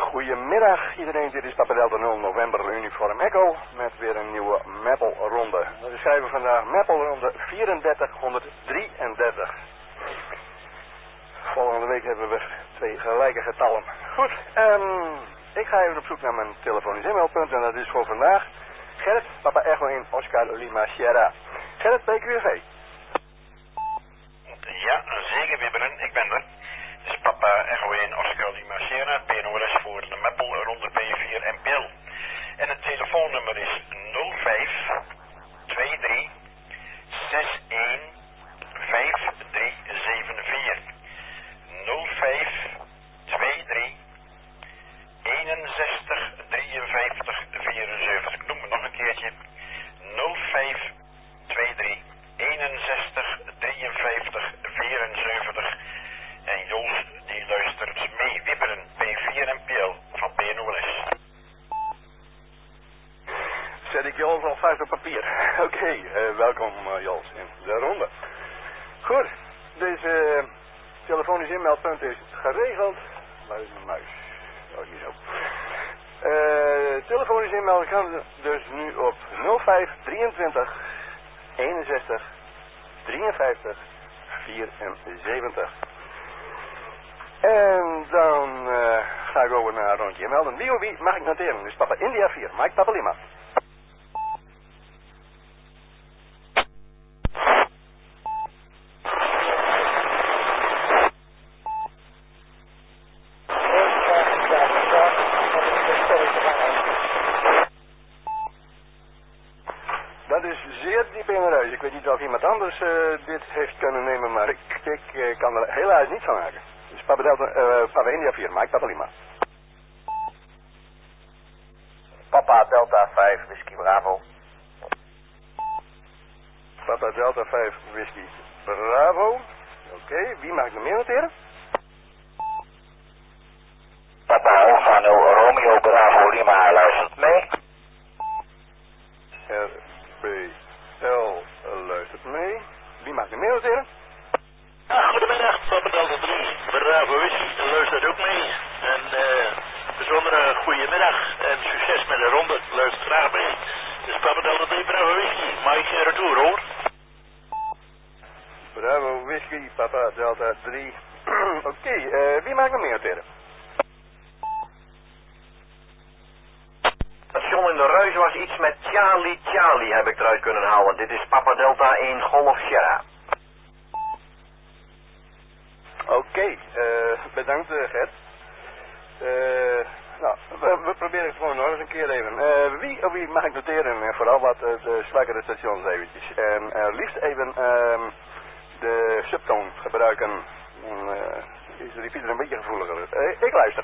Goedemiddag iedereen, dit is Papa Delta 0 November Uniform Echo met weer een nieuwe Maple-ronde. We schrijven vandaag Maple-ronde 3433. Volgende week hebben we 2 gelijke getallen. Goed, ik ga even op zoek naar mijn telefonisch e-mailpunt en dat is voor vandaag Gerrit, Papa Echo in Oscar Lima Sierra. Gerrit, PQV. Ja, zeker Wibberen, ik ben er. Het is Papa Echo in Oscar Lima Sierra, PNOS voor de Maple ronde P4 en Pil. En het telefoonnummer is 05 23 61 5374. 05 23 61 53 74. Ik noem het nog een keertje. 05 23 61 53 74. En Jos die luistert mee. Wibberen, P4 en PL van PNOS. Zet ik Jos alvast op papier. Oké, welkom Jos in de ronde. Goed, deze telefonisch inmeldpunt is geregeld. Waar is mijn muis? Oh, hier zo. Telefonisch inmelden kan dus nu op 05 23 61 53 74. En dan ga ik over naar een rondje inmelden. Wie of wie mag ik noteren? Dus Papa India 4, Mike Papa Lima. Dat is zeer diep in de ruis. Ik weet niet of iemand anders dit heeft kunnen nemen, maar ik kan er helaas niet van maken. Dus Papa India 4, Mike Papa Lima. Papa Delta 5, Whisky Bravo. Papa Delta 5, Whisky Bravo. Oké, wie mag ik nog meer noteren? Papa Alfa 0 Romeo Bravo Lima, luistert mee. RBL luistert mee. Wie mag ik nog meer noteren? Goedemiddag, Papa Delta 3, Bravo Whisky, luistert ook mee. En bijzondere goedemiddag en succes met de ronde, luistert graag mee. Dus Papa Delta 3, Bravo Whisky, Mike retour hoor. Bravo Whisky, Papa Delta 3. Oké, wie mag ik nog meer noteren? Station in de ruis was iets met Charlie Charlie, heb ik eruit kunnen halen. Dit is Papa Delta 1 Golf Sierra. Oké, bedankt Gert. Nou, we proberen het gewoon nog eens een keer even. Wie mag ik noteren? Vooral wat de zwakkere stations eventjes. En liefst even de subtoon gebruiken. Is de repeater een beetje gevoeliger. Ik luister.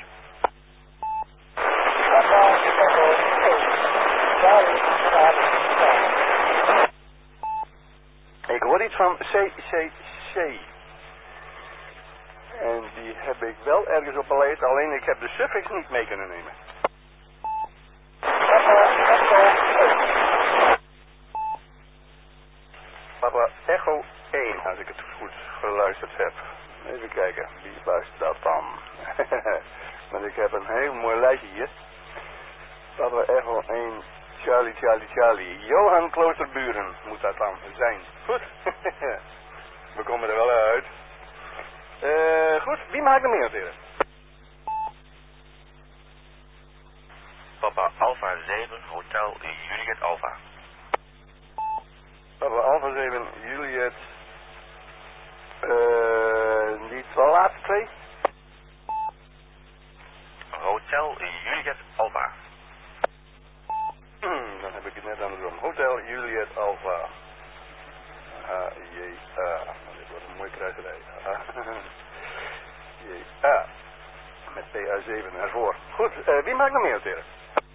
Ik hoor iets van CCC. En die heb ik wel ergens op beleid, alleen ik heb de suffix niet mee kunnen nemen. Papa Echo 1, als ik het goed geluisterd heb. Even kijken, wie luistert dat dan? Want ik heb een heel mooi lijstje hier. Papa Echo 1, Charlie, Charlie, Charlie. Johan Kloosterburen moet dat dan zijn. Goed. We komen er wel uit. Goed, wie mag ik er meer noteren? Papa Alpha 7, Hotel Juliet Alpha. Papa Alpha 7, Juliet. Die laatste twee? Hotel Juliet Alpha. Dan heb ik het net andersom. Hotel Juliet Alpha. H-J-A. Dit wordt een mooi kruiserij. J-A. Met PA7 ervoor. Goed, wie mag ik nog meer noteren?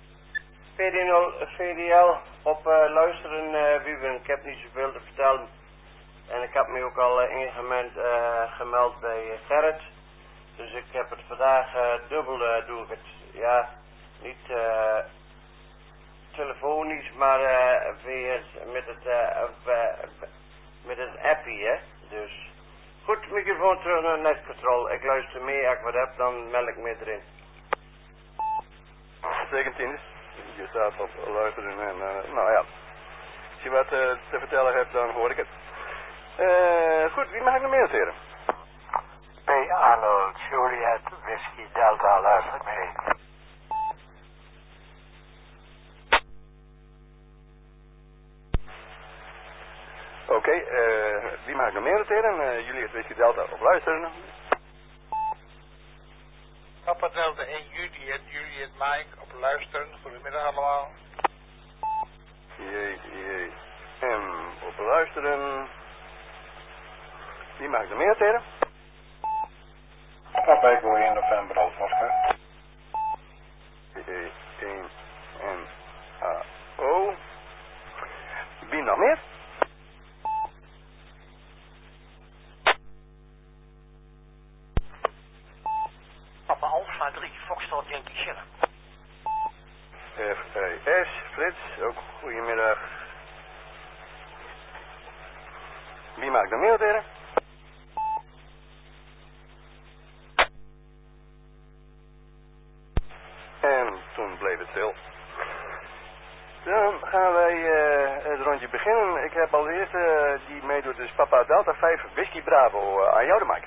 VDL op luisteren, Wieben. Ik heb niet zoveel te vertellen. En ik heb me ook al gemeld bij Gerrit. Dus ik heb het vandaag dubbel doe ik het. Ja, niet telefonisch, maar via met het appie, hè. Dus goed, microfoon terug naar netcontrol. Ik luister mee, als ik wat heb, dan meld ik me erin. uitstekend, Tines. Je staat op luisteren en nou ja. Als je wat te vertellen hebt, dan hoor ik het. Goed, wie mag ik nog meer noteren? P. Arnold, Juliet, Whiskey Delta, luister mee. Oké, wie mag ik nog meer noteren? Juliet, Whiskey Delta op luisteren. Papa Delta 1 Juliet Mike op luisteren. Goedemiddag allemaal. JM op luisteren. Wie mag ik nog meer noteren? Papa Echo 1 November, Oscar. 1 MAO. Wie nog meer? Papa Alpha 3, Foxtrot Yankee Sierra. FES, Frits, ook goedemiddag. Wie mag ik nog meer noteren? En toen bleef het stil. Dan gaan wij het rondje beginnen. Ik heb als eerste die meedoet, dus Papa Delta 5 Whiskey Bravo. Aan jou de mic.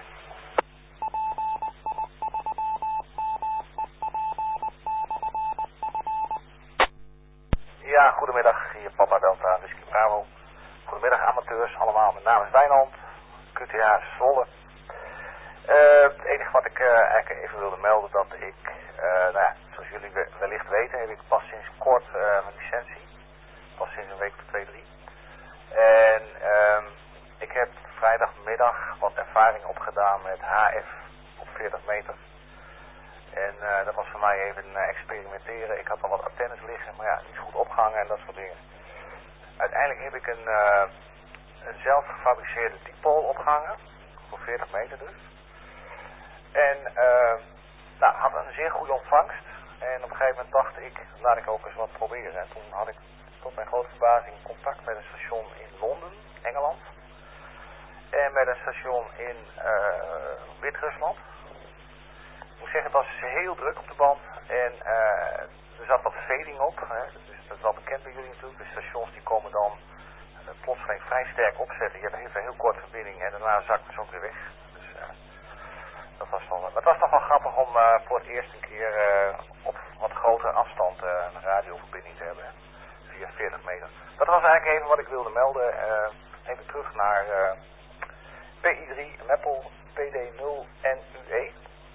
Ja, goedemiddag, hier Papa Delta, Whiskey Bravo. Goedemiddag amateurs, allemaal. Mijn naam is Wijnand, QTA Zwolle. Het enige wat ik eigenlijk even wilde melden, dat ik, nou ja, zoals jullie wellicht weten, heb ik pas sinds kort mijn licentie. Pas sinds een week of 2, 3. En ik heb vrijdagmiddag wat ervaring opgedaan met HF op 40 meter. En dat was voor mij even experimenteren. Ik had al wat antennes liggen, maar ja, niet goed opgehangen en dat soort dingen. Uiteindelijk heb ik een zelf gefabriceerde dipole opgehangen, voor 40 meter dus. En nou, had een zeer goede ontvangst. En op een gegeven moment dacht ik, laat ik ook eens wat proberen. En toen had ik tot mijn grote verbazing contact met een station in Londen, Engeland. En met een station in Wit-Rusland. Ik moet zeggen, het was heel druk op de band. En er zat wat fading op. Hè. Dus dat is wel bekend bij jullie natuurlijk. De stations die komen dan plotseling vrij sterk opzetten. Je hebt even een heel korte verbinding en daarna zakt het ook weer weg. Dus dat was wel, het was toch wel grappig om voor het eerst een keer op wat grotere afstand een radioverbinding te hebben. Hè. Via 40 meter. Dat was eigenlijk even wat ik wilde melden. Even terug naar PI3 Meppel PD0 NUE.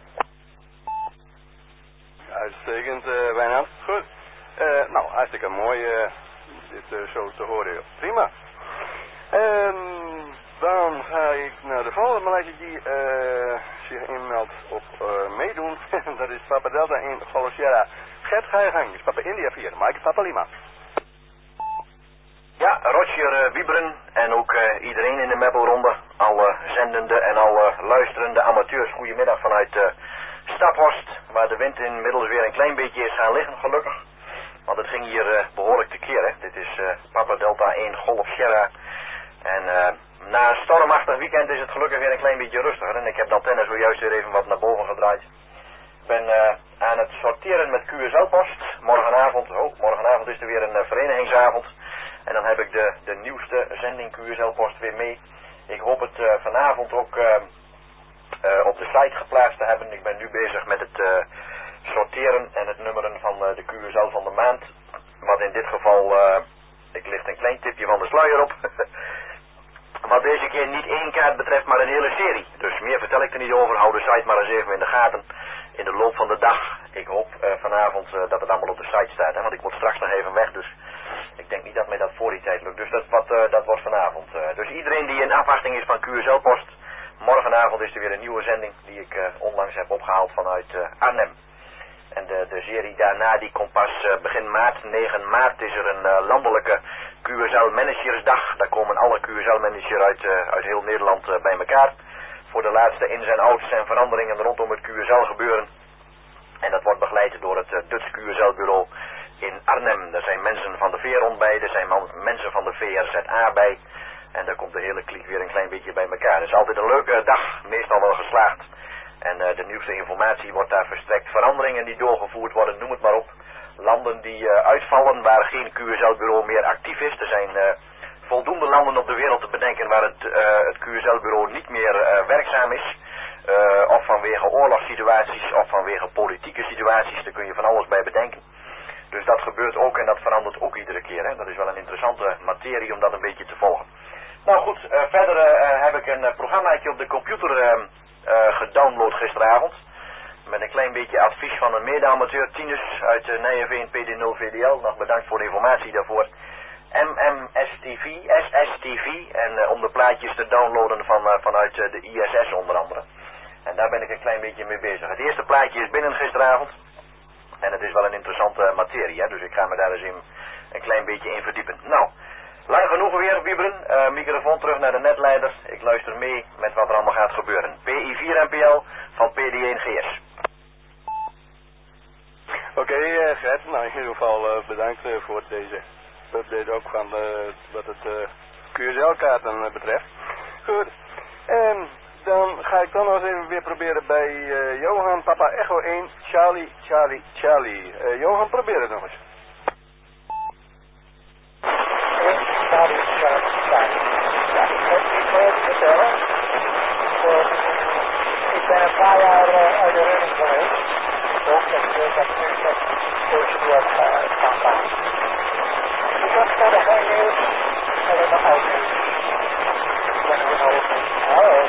Uitstekend, Wijnand. Goed. Nou, hartstikke mooi dit zo te horen. Prima. Dan ga ik naar de volgende mannetje die zich inmeldt op meedoen. Dat is Papa Delta in Golf Sierra. Gert, ga je gang. Is Papa India 4. Mike, Papa Lima. Ja, Roger Wieberen en ook iedereen in de Meppelronde. Alle zendende en alle luisterende amateurs. Goedemiddag vanuit Staphorst, waar de wind inmiddels weer een klein beetje is gaan liggen, gelukkig. Want het ging hier behoorlijk tekeer, hè. Dit is Papa Delta 1 Golf Sierra. En na een stormachtig weekend is het gelukkig weer een klein beetje rustiger. En ik heb de antenne zojuist weer even wat naar boven gedraaid. Ik ben aan het sorteren met QSL-post. Morgenavond is er weer een verenigingsavond. En dan heb ik de nieuwste zending QSL-post weer mee. Ik hoop het vanavond ook op de site geplaatst te hebben. Ik ben nu bezig met het sorteren en het nummeren van de QSL van de maand. Wat in dit geval, ik licht een klein tipje van de sluier op. Wat deze keer niet één kaart betreft, maar een hele serie. Dus meer vertel ik er niet over. Hou de site maar eens even in de gaten. In de loop van de dag. Ik hoop vanavond dat het allemaal op de site staat. Hè, want ik moet straks nog even weg. Dus ik denk niet dat mij dat voor die tijd lukt. Dus dat wordt vanavond. Dus iedereen die in afwachting is van QSL-post. Morgenavond is er weer een nieuwe zending die ik onlangs heb opgehaald vanuit Arnhem. En de serie daarna die komt pas begin maart. 9 maart is er een landelijke QSL Managersdag. Daar komen alle QSL managers uit heel Nederland bij elkaar. Voor de laatste ins en outs en veranderingen rondom het QSL gebeuren. En dat wordt begeleid door het Dutch QSL bureau in Arnhem. Er zijn mensen van de V-rond bij, er zijn mensen van de VRZA bij. En daar komt de hele kliek weer een klein beetje bij elkaar. Het is altijd een leuke dag, meestal wel geslaagd. En de nieuwste informatie wordt daar verstrekt. Veranderingen die doorgevoerd worden, noem het maar op. landen die uitvallen waar geen QSL-bureau meer actief is. Er zijn voldoende landen op de wereld te bedenken waar het QSL-bureau niet meer werkzaam is. Of vanwege oorlogssituaties of vanwege politieke situaties, daar kun je van alles bij bedenken. Dus dat gebeurt ook en dat verandert ook iedere keer. Hè? Dat is wel een interessante materie om dat een beetje te volgen. Nou goed, verder heb ik een programmaatje op de computer gedownload gisteravond. Met een klein beetje advies van een mede-amateur, Tinus uit Nijenveen PD0VDL. Nog bedankt voor de informatie daarvoor. MMSTV, SSTV. En om de plaatjes te downloaden vanuit de ISS onder andere. En daar ben ik een klein beetje mee bezig. Het eerste plaatje is binnen gisteravond. En het is wel een interessante materie, hè? Dus ik ga me daar eens een klein beetje in verdiepen. Nou, lang genoeg weer, wieberen. Microfoon terug naar de netleider. Ik luister mee met wat er allemaal gaat gebeuren. PI4NPL van PD1GS. Oké, Gert. Nou, in ieder geval bedankt voor deze update ook van wat het QSL-kaarten betreft. Goed. Dan ga ik dan nog eens even weer proberen bij Johan, Papa Echo 1, Charlie, Charlie, Charlie. Johan, probeer het nog eens. Charlie, Charlie, Charlie. Ja, ik wil het vertellen. Ik ben een paar jaar uit de running geweest. Ook dat nu dat procedure kan gaan. Ik heb verder geen nieuws. Alleen nog oud nieuws. Ik ben er nog over. Hallo.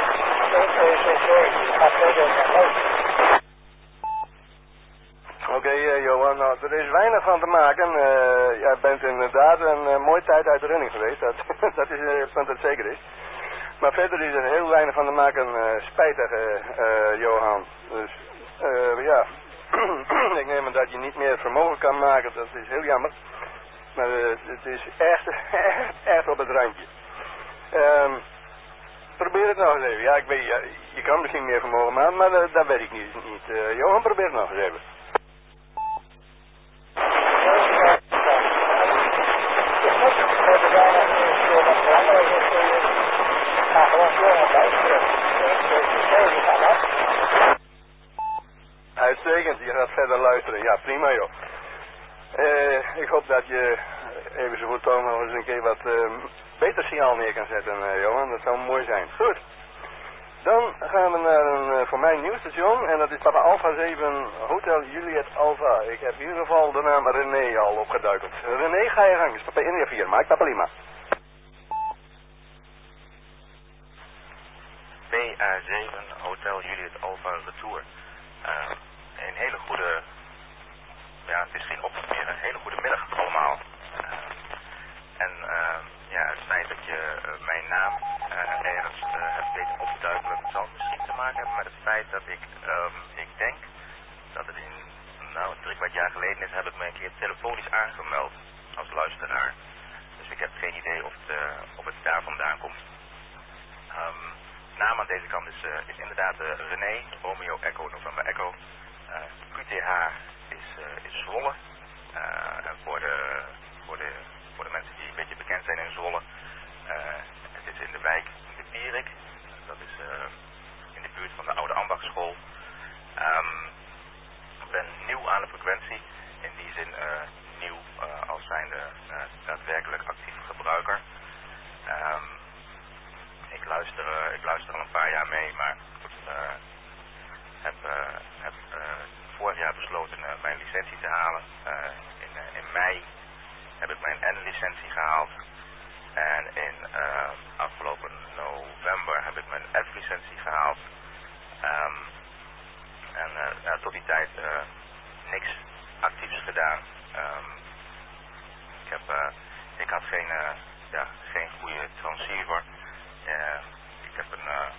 Oké, Johan, nou, er is weinig van te maken. Jij bent inderdaad een mooie tijd uit de running geweest, dat is het punt dat zeker is. Maar verder is er heel weinig van te maken, spijtig, Johan. Dus, ja, ik neem aan dat je niet meer vermogen kan maken, dat is heel jammer. Maar het is echt op het randje. Probeer het nog eens even. Ja, ik weet, je kan misschien meer vermogen maken, maar dat weet ik niet. Johan, probeer het nog eens even. Uitstekend, je gaat verder luisteren. Ja, prima joh. Ik hoop dat je even zo goed toch nog eens een keer wat beter signaal neer kan zetten, Johan. Dat zou mooi zijn. Goed. Dan gaan we naar een voor mij nieuw station. En dat is Papa Alpha 7 Hotel Juliet Alpha. Ik heb in ieder geval de naam René al opgeduikeld. René, ga je gang. Is Papa India 4, Mike Papa Lima. PA7 Hotel Juliet Alpha Retour. Een hele goede, ja het is geen ochtend meer, een hele goede middag allemaal. Ja, het feit dat je mijn naam ergens hebt weten op te duikelen, zal misschien te maken hebben met het feit dat ik denk dat het in, nou, 3/4 jaar geleden is, heb ik me een keer telefonisch aangemeld als luisteraar. Dus ik heb geen idee of het daar vandaan komt. Naam aan deze kant is inderdaad René, Romeo Echo, November Echo. QTH is Zwolle. En voor de mensen die een beetje bekend zijn in Zwolle, het is in de wijk de Pierik. Dat is in de buurt van de oude ambachtschool. Ik ben nieuw aan de frequentie, in die zin nieuw als zijnde daadwerkelijk actief gebruiker. Ik luister al een paar jaar mee, maar goed, heb vorig jaar besloten mijn licentie te halen. In mei heb ik mijn N-licentie gehaald. En in afgelopen november heb ik mijn F-licentie gehaald. Tot die tijd niks actiefs gedaan. Ik had geen goede transceiver. Ik heb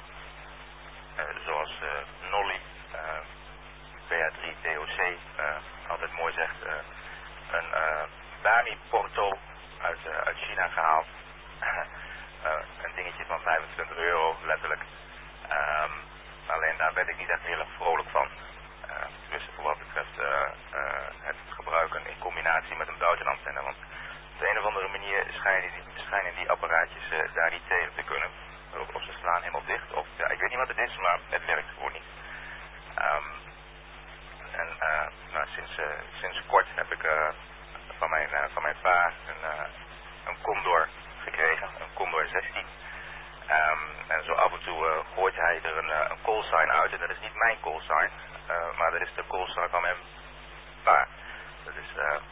zoals Nolly, BA3 DOC altijd mooi zegt, een Bami Porto uit China gehaald. Een dingetje van €25, letterlijk. Alleen daar ben ik niet echt heel erg vrolijk van. Dus voor wat betreft het gebruiken in combinatie met een buitenantenne. Want op de een of andere manier schijnen die apparaatjes daar niet tegen te kunnen. Of ze slaan helemaal dicht. Of ja, ik weet niet wat het is, maar het werkt gewoon niet. sinds kort heb ik van mijn pa een Condor gekregen, een Condor 16. En zo af en toe gooit hij er een callsign uit. En dat is niet mijn callsign, maar dat is de callsign van mijn pa. Dat is,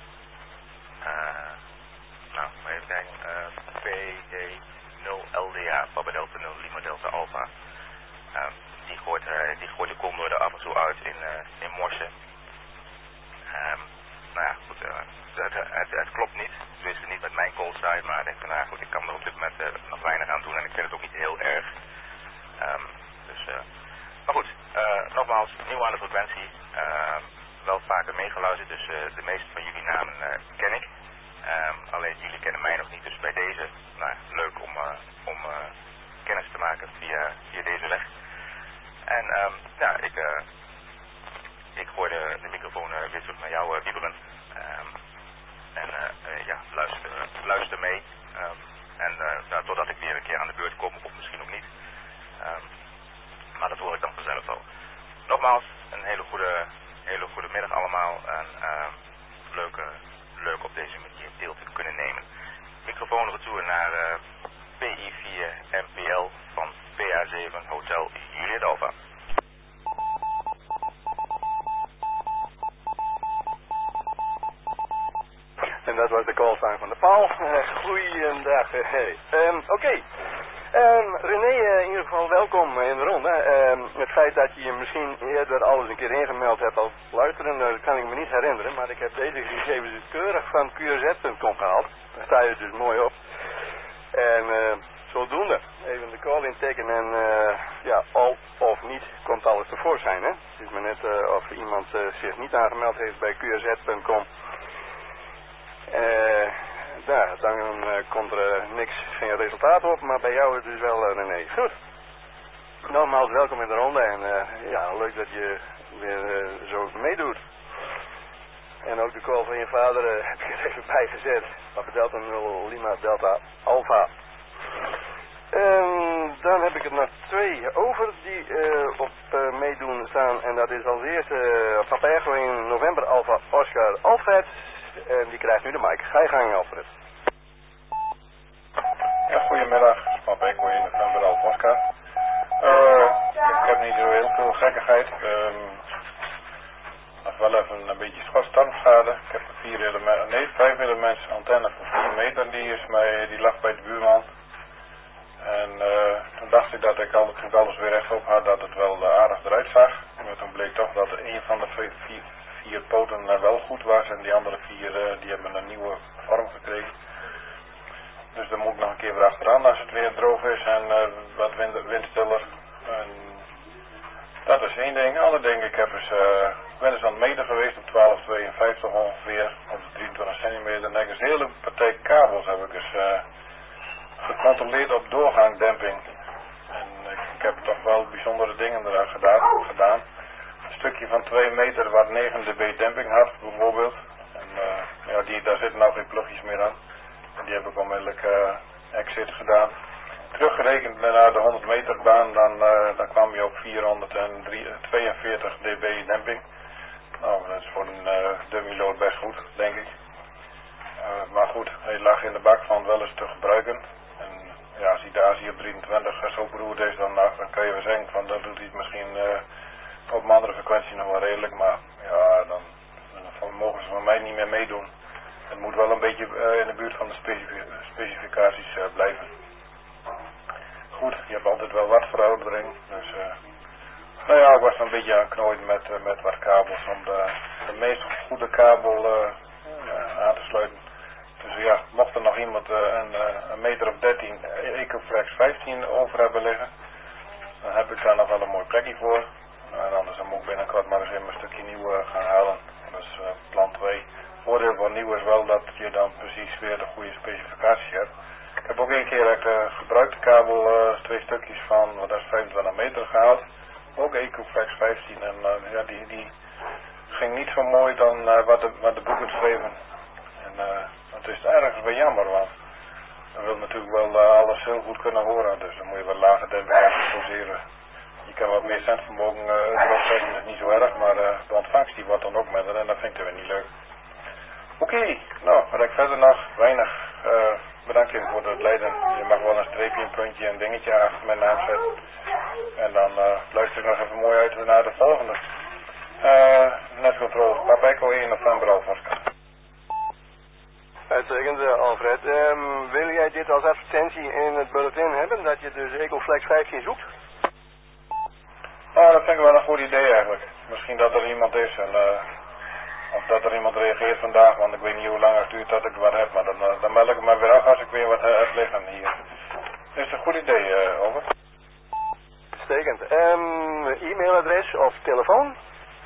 nou, even kijken, PD0LDA, Papa Delta 0 Lima Delta Alpha. Die gooit de Condor er af en toe uit in Morsen. Nou ja, goed, het klopt niet. Dus niet met mijn callsign, maar ik denk van, nou goed, ik kan er op dit moment nog weinig aan doen en ik vind het ook niet heel erg. Maar goed, nogmaals, nieuw aan de frequentie. Wel vaker meegeluisterd, dus de meeste van jullie namen ken ik. Alleen jullie kennen mij nog niet, dus bij deze, nou, leuk om kennis te maken via deze weg. En ja, ik gooi de microfoon weer terug naar jou, Wieberen. Ja, luister mee. Nou, totdat ik weer een keer aan de beurt kom, of misschien ook niet. Maar dat hoor ik dan vanzelf wel. Nogmaals, een hele goede middag allemaal. En leuk op deze manier deel te kunnen nemen. Microfoon retour naar PI4 MPL van PA7 Hotel Juliet Alpha. En dat was de callsign van de paal. Goeiedag. Hey. Oké. René, in ieder geval welkom in de ronde. Het feit dat je misschien eerder alles een keer ingemeld hebt als luisteren, dat kan ik me niet herinneren. Maar ik heb deze gegevens dus keurig van qrz.com gehaald. Daar sta je dus mooi op. En zodoende. Even de call intekenen en ja, al of niet komt alles tevoorschijn. Hè? Het is maar net of iemand zich niet aangemeld heeft bij qrz.com. Dan komt er geen resultaat op, maar bij jou dus wel René. Goed. Nogmaals welkom in de ronde en ja, leuk dat je weer zo meedoet. En ook de call van je vader heb ik er even bij gezet. Papa Delta 0 Lima Delta Alpha. Dan heb ik er nog 2 over die op meedoen staan. En dat is als eerste Papa Echo in november Alpha Oscar Alfred. En die krijgt nu de mic. Ga je gang, Alfred. Ja, goedemiddag. Papa Echo in november Alpha Oscar. Ik heb niet zo heel veel gekkigheid. Nog wel even een beetje schotsstarmschade. Ik heb 5 elements antenne van 4 meter. Die lag bij de buurman. En toen dacht ik dat toen ik alles weer rechtop had, dat het wel aardig eruit zag. Maar toen bleek toch dat een van de 4 poten wel goed was en die andere 4 die hebben een nieuwe vorm gekregen. Dus dan moet ik nog een keer weer achteraan als het weer droog is en wat windstiller. En dat is één ding. Ander ding, ik ben eens aan het meten geweest op 12,52 ongeveer, op de 23 centimeter. En ik een hele partij kabels heb ik eens gecontroleerd op doorgangdemping. En ik heb toch wel bijzondere dingen eraan gedaan. Een stukje van 2 meter waar 9 dB demping had bijvoorbeeld. En ja, daar zitten nou geen plugjes meer aan. En die heb ik onmiddellijk exit gedaan. Teruggerekend naar de 100 meter baan, dan kwam je op 442 dB demping. Nou, dat is voor een dummy load best goed, denk ik. Maar goed, hij lag in de bak van wel eens te gebruiken. En ja, als hij de Azië op 23 zo beroerd is, dan kan je wel zeggen van dat doet hij het misschien op een andere frequentie nog wel redelijk. Maar ja, dan mogen ze van mij niet meer meedoen. Het moet wel een beetje in de buurt van de specificaties blijven. Goed, je hebt altijd wel wat veroudering. Dus nou ja, ik was een beetje aan het knooien met wat kabels om de meest goede kabel aan te sluiten. Dus ja, mocht er nog iemand een meter of 13 Ecoflex 15 over hebben liggen, dan heb ik daar nog wel een mooi plekje voor. En anders dan moet ik binnenkort maar eens even een stukje nieuw gaan halen. Dat is plan 2. Voordeel van nieuw is wel dat je dan precies weer de goede specificaties hebt. Ik heb ook een keer gebruikte kabel 2 stukjes van, dat is 25 meter gehaald. Ook Ecoflex 15 en ja, die ging niet zo mooi dan wat de boeken schreven. En het is ergens wel jammer, want dan wil natuurlijk wel alles heel goed kunnen horen. Dus dan moet je wel lager demping doseren. Je kan wat meer centvermogen erop zetten, dat is niet zo erg, maar de ontvangst die wordt dan ook minder en dat vind ik te Oké, nou, wat ik verder nog weinig bedankt je voor het leiden. Je mag wel een streepje, een puntje, een dingetje achter mijn naam zetten. En dan luister ik nog even mooi uit naar de volgende. Netcontrole, Papa Echo 1 november alvast. Uitstekend, Alfred. Wil jij dit als advertentie in het bulletin hebben, dat je dus Ecoflex 15 zoekt? Nou, dat vind ik wel een goed idee eigenlijk. Misschien dat er iemand is en... of dat er iemand reageert vandaag, want ik weet niet hoe lang het duurt dat ik wat heb, maar dan meld ik het maar weer af als ik weer wat heb liggen hier. Is het een goed idee, over? Uitstekend. E-mailadres of telefoon?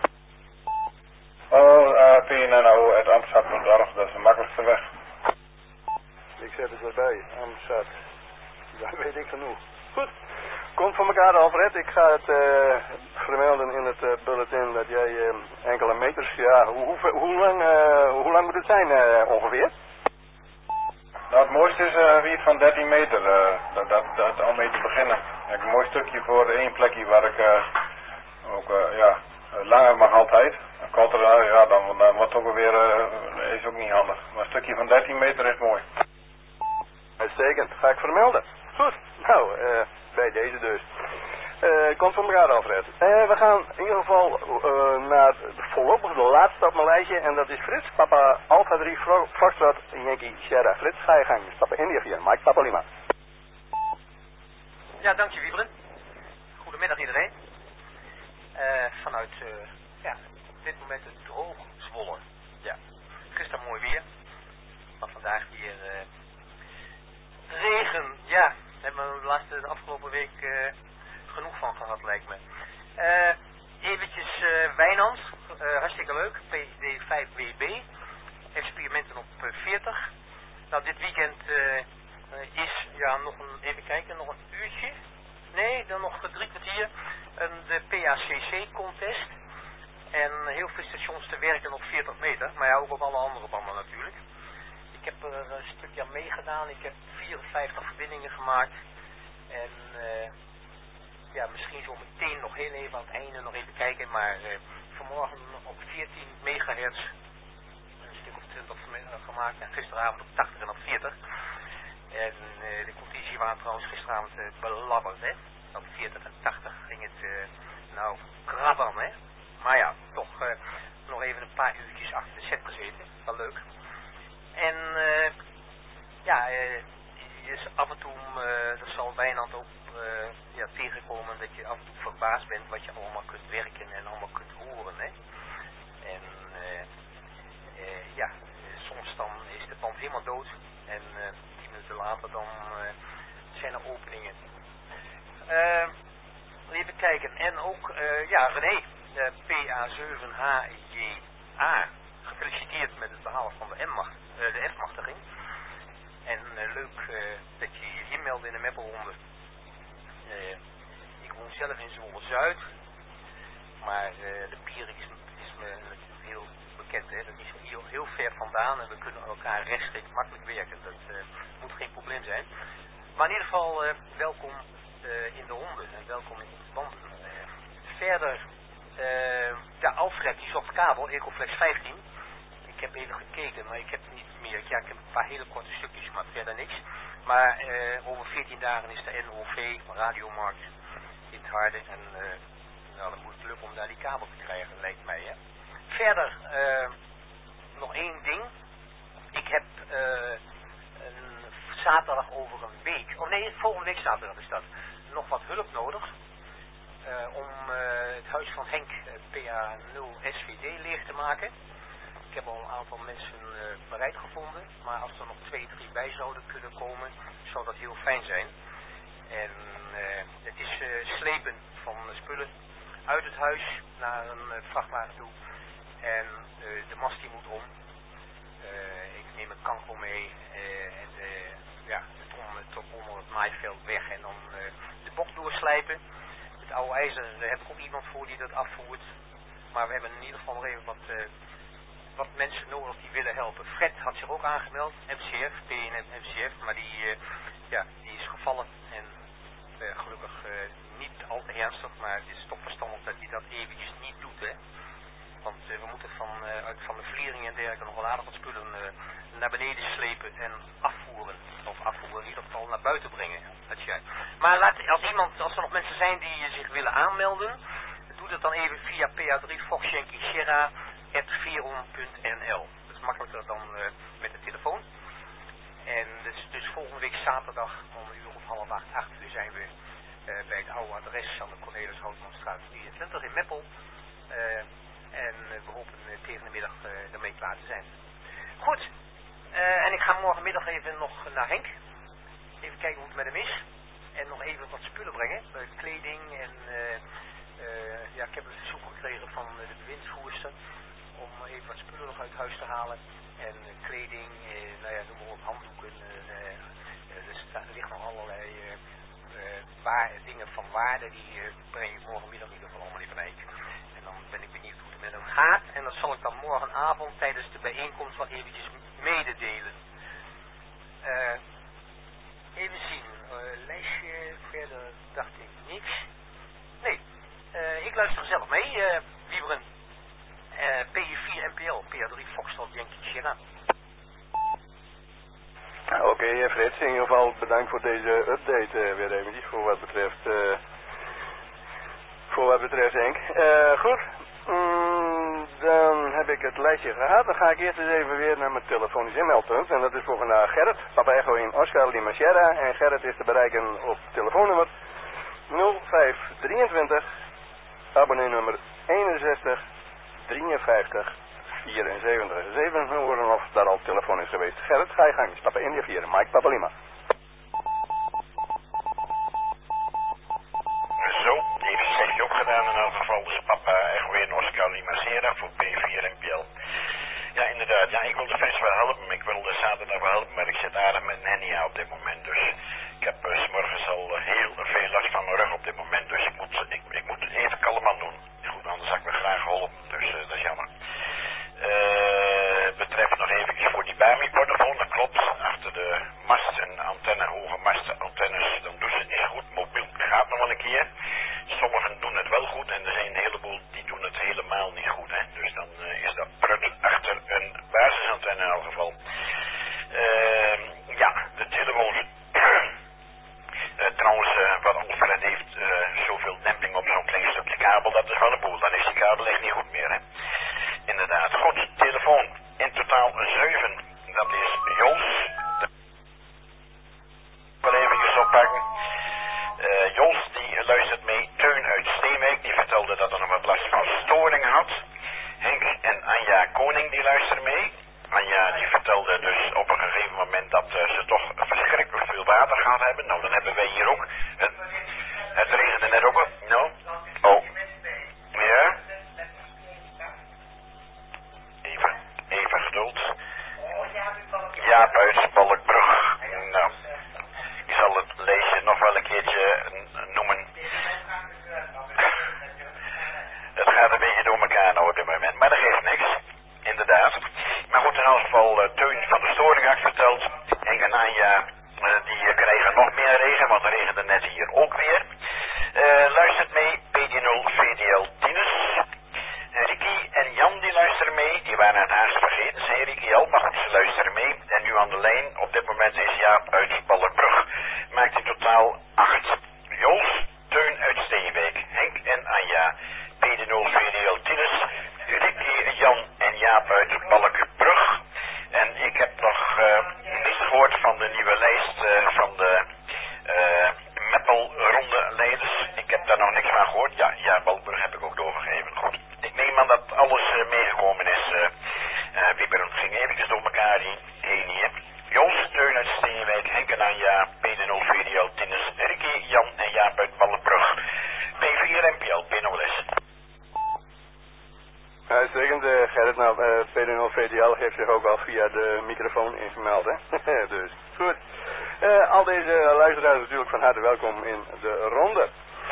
pnno@amsterdam.org, dat is de makkelijkste weg. Ik zet het erbij, Amsterdam. Dat weet ik genoeg. Goed. Komt voor elkaar, Alfred. Ik ga het vermelden in het bulletin dat jij enkele meters... Ja, hoe lang moet het zijn ongeveer? Nou, het mooiste is weer van 13 meter, om mee te beginnen. Ik heb een mooi stukje voor één plekje waar ik langer mag altijd. Korter, ja, dan wordt het ook weer, is ook niet handig. Maar een stukje van 13 meter is mooi. Uitstekend. Ga ik vermelden. Goed. Nou, bij deze dus. Komt van elkaar, Alfred. We gaan in ieder geval naar voorlopig de laatste op mijn lijstje. En dat is Frits. Papa Alpha 3 Foxtrot Yankee Sierra. Frits, ga je gang. Papa India 4. Mike Papa Lima. Ja, dank je Wiebren. Goedemiddag iedereen. Vanuit op dit moment een droog Zwolle. Ja, gisteren mooi weer. Maar vandaag weer regen. Ja, daar hebben we de afgelopen week genoeg van gehad, lijkt me. Eventjes Wijnand, hartstikke leuk. PD5WB, experimenten op 40. Nou, dit weekend is, nog nog een uurtje. Nee, dan nog 3 kwartier. De PACC-contest. En heel veel stations te werken op 40 meter, maar ja, ook op alle andere banden natuurlijk. Ik heb er een stukje aan meegedaan. Ik heb 54 verbindingen gemaakt. En misschien zo meteen nog heel even aan het einde nog even kijken. Maar vanmorgen op 14 megahertz een stuk of 20 gemaakt. En gisteravond op 80 en op 40. En de competitie waren trouwens gisteravond belabberd, hè. Op 40 en 80 ging het krabben, hè. Maar ja, toch nog even een paar uurtjes achter de set gezeten. Wel leuk. En is af en toe, dat zal Wijnand ook tegenkomen, dat je af en toe verbaasd bent wat je allemaal kunt werken en allemaal kunt horen. Hè? En soms dan is de band helemaal dood en 10 minuten later dan zijn er openingen. Even kijken. En ook, René, PA7HJA, gefeliciteerd met het behalen van de F-machtiging. En leuk dat je je inmeldde in de Meppelronde. Ik woon zelf in Zwolle-Zuid, maar de Pierik is me natuurlijk heel bekend. Hè? Dat is hier heel ver vandaan en we kunnen elkaar rechtstreeks makkelijk werken. Dat moet geen probleem zijn. Maar in ieder geval welkom in de ronde en welkom in de banden. Verder, Alfred die zocht kabel, Ecoflex 15. Ik heb even gekeken, maar ik heb niet meer. Ja, ik heb een paar hele korte stukjes, maar verder niks. Maar over 14 dagen is de NOV, Radiomarkt, in het Harde. En dan moet het lukken om daar die kabel te krijgen, lijkt mij. Hè. Verder, nog één ding. Ik heb zaterdag over een week, volgende week zaterdag is dat, nog wat hulp nodig. Om het huis van Henk PA0 SVD leeg te maken. Ik heb al een aantal mensen bereid gevonden, maar als er nog 2, 3 bij zouden kunnen komen, zou dat heel fijn zijn. En het is slepen van spullen uit het huis naar een vrachtwagen toe. En de mast die moet om. Ik neem een kankel mee en de trom tot onder het maaiveld weg en dan de bok doorslijpen. Het oude ijzer heb ik ook iemand voor die dat afvoert. Maar we hebben in ieder geval nog even wat mensen nodig die willen helpen. Fred had zich ook aangemeld, MCF, PNM MCF, maar die is gevallen en gelukkig niet al te ernstig, maar het is toch verstandig dat hij dat eventjes niet doet, hè. Want we moeten van de vliering en dergelijke nog wel aardig wat spullen naar beneden slepen en afvoeren. Of afvoeren, in ieder geval naar buiten brengen. Dat is juist. Maar als er nog mensen zijn die zich willen aanmelden, doe dat dan even via PA3 Fox Yankee Sierra @veron.nl. Dat is makkelijker dan met de telefoon. En dus volgende week zaterdag om 7:30, 8:00 zijn we bij het oude adres aan de Cornelis Houtmanstraat 23 in Meppel. En we hopen tegen de middag daarmee klaar te zijn. Goed, en ik ga morgenmiddag even nog naar Henk. Even kijken hoe het met hem is. En nog even wat spullen brengen. Kleding en ja, ik heb een verzoek gekregen van de bewindsvoerster om even wat spullen nog uit huis te halen. En kleding, nou ja, noem maar op, handdoeken. Er ligt nog allerlei dingen van waarde, die breng ik morgenmiddag in ieder geval allemaal even mee. En dan ben ik benieuwd hoe het met hem gaat. En dat zal ik dan morgenavond tijdens de bijeenkomst wel eventjes mededelen. Even zien, lijstje, verder dacht ik niks. Nee, ik luister zelf mee, Wieberen. PE4 NPL, PA3 Foxtrot Yankee Sierra. Oké, Frits, in ieder geval bedankt voor deze update weer eventjes voor wat betreft Henk. Goed, dan heb ik het lijstje gehad. Dan ga ik eerst eens even weer naar mijn telefonisch inmeldpunt. En dat is voor vandaag Gerrit, Papa Echo in Oscar Lima Sierra. En Gerrit is te bereiken op telefoonnummer 0523, abonnee-nummer 61 53 74. Dus even horen of daar al telefoon is geweest. Gerrit, ga je gang. Papa India 4, Mike Papa Lima. Zo, even een zegje opgedaan in elk geval. Dus Papa Echo in Oscar Lima Sierra voor P4 NPL. Ja, inderdaad. Ja, ik wilde best wel helpen. Ik wilde zaterdag wel helpen, maar ik zit aardig met Nanny op dit moment. Dus ik heb 's morgens al heel veel last van mijn rug op dit moment. Dus ik moet even kalm aan doen. Goed, anders had ik me graag geholpen. Dus dat is jammer. Betreft nog even voor die BAMI-portofoon, dat klopt. Achter de masten, antenne, hoge masten, antennes, dan doen ze het niet goed. Mobiel gaat nog wel een keer. Sommigen doen het wel goed en er zijn een heleboel die doen het helemaal niet goed. Hè. Dus dan is dat prut achter een basisantenne in elk geval. Ja, de telefoons. Trouwens, wat Alfred heeft, zoveel demping op zo'n klein stukje kabel, dat is wel een boel. Dan is die kabel echt niet goed meer, hè. Inderdaad. Goed, telefoon. In totaal 7. Dat is Jos. Wel eventjes oppakken. Jos, die luistert mee. Teun uit Steenwijk, die vertelde dat er nog wat last van storing had. Henk en Anja Koning, die luisteren mee. Anja, die vertelde dus op een gegeven moment dat ze toch verschrikkelijk veel water gehad hebben. Nou, dan hebben wij hier ook. Het regende net ook. Nou? Oh. Ja? Even geduld. Jaap uit Balkbrug. Nou, ik zal het lijstje nog wel een keertje noemen. Het gaat een beetje door elkaar nou op dit moment, maar dat geeft niks. Inderdaad. Maar goed, in elk geval Teun van de storing had verteld. Henk en Anja, die krijgen nog meer regen, want er regende net hier ook weer. Luistert mee, PD0 VDL Tinus. Ricky en Jan die luisteren mee, die waren het haast vergeten, zei Ricky al, maar goed, ze luisteren mee. En nu aan de lijn, op dit moment is Jaap uit Balkbrug. Maakt in totaal 8. Jos, Teun uit Steenwijk, Henk en Anja, PD0 VDL Tinus, Ricky, Jan en Jaap uit Balkbrug. En ik heb nog niets gehoord van de nieuwe lijst van de Meppel-ronde leiders. Ik heb daar nog niks van gehoord. Ja, Balkbrug heb ik ook doorgegeven. Goed. Ik neem aan dat alles meegekomen is. Wieber ging eventjes door elkaar heen hier. Jos, Teun uit Steenwijk, Henk en Anja, PD0 VDL Tinus, Ricky, Jan en Jaap uit Balkbrug. P4 NPL, PNOS. Uitstekend, Gerrit. Nou, PD0 VDL heeft zich ook al via de microfoon ingemeld, hè. Dus, goed. Al deze luisteraars natuurlijk van harte welkom in de ronde.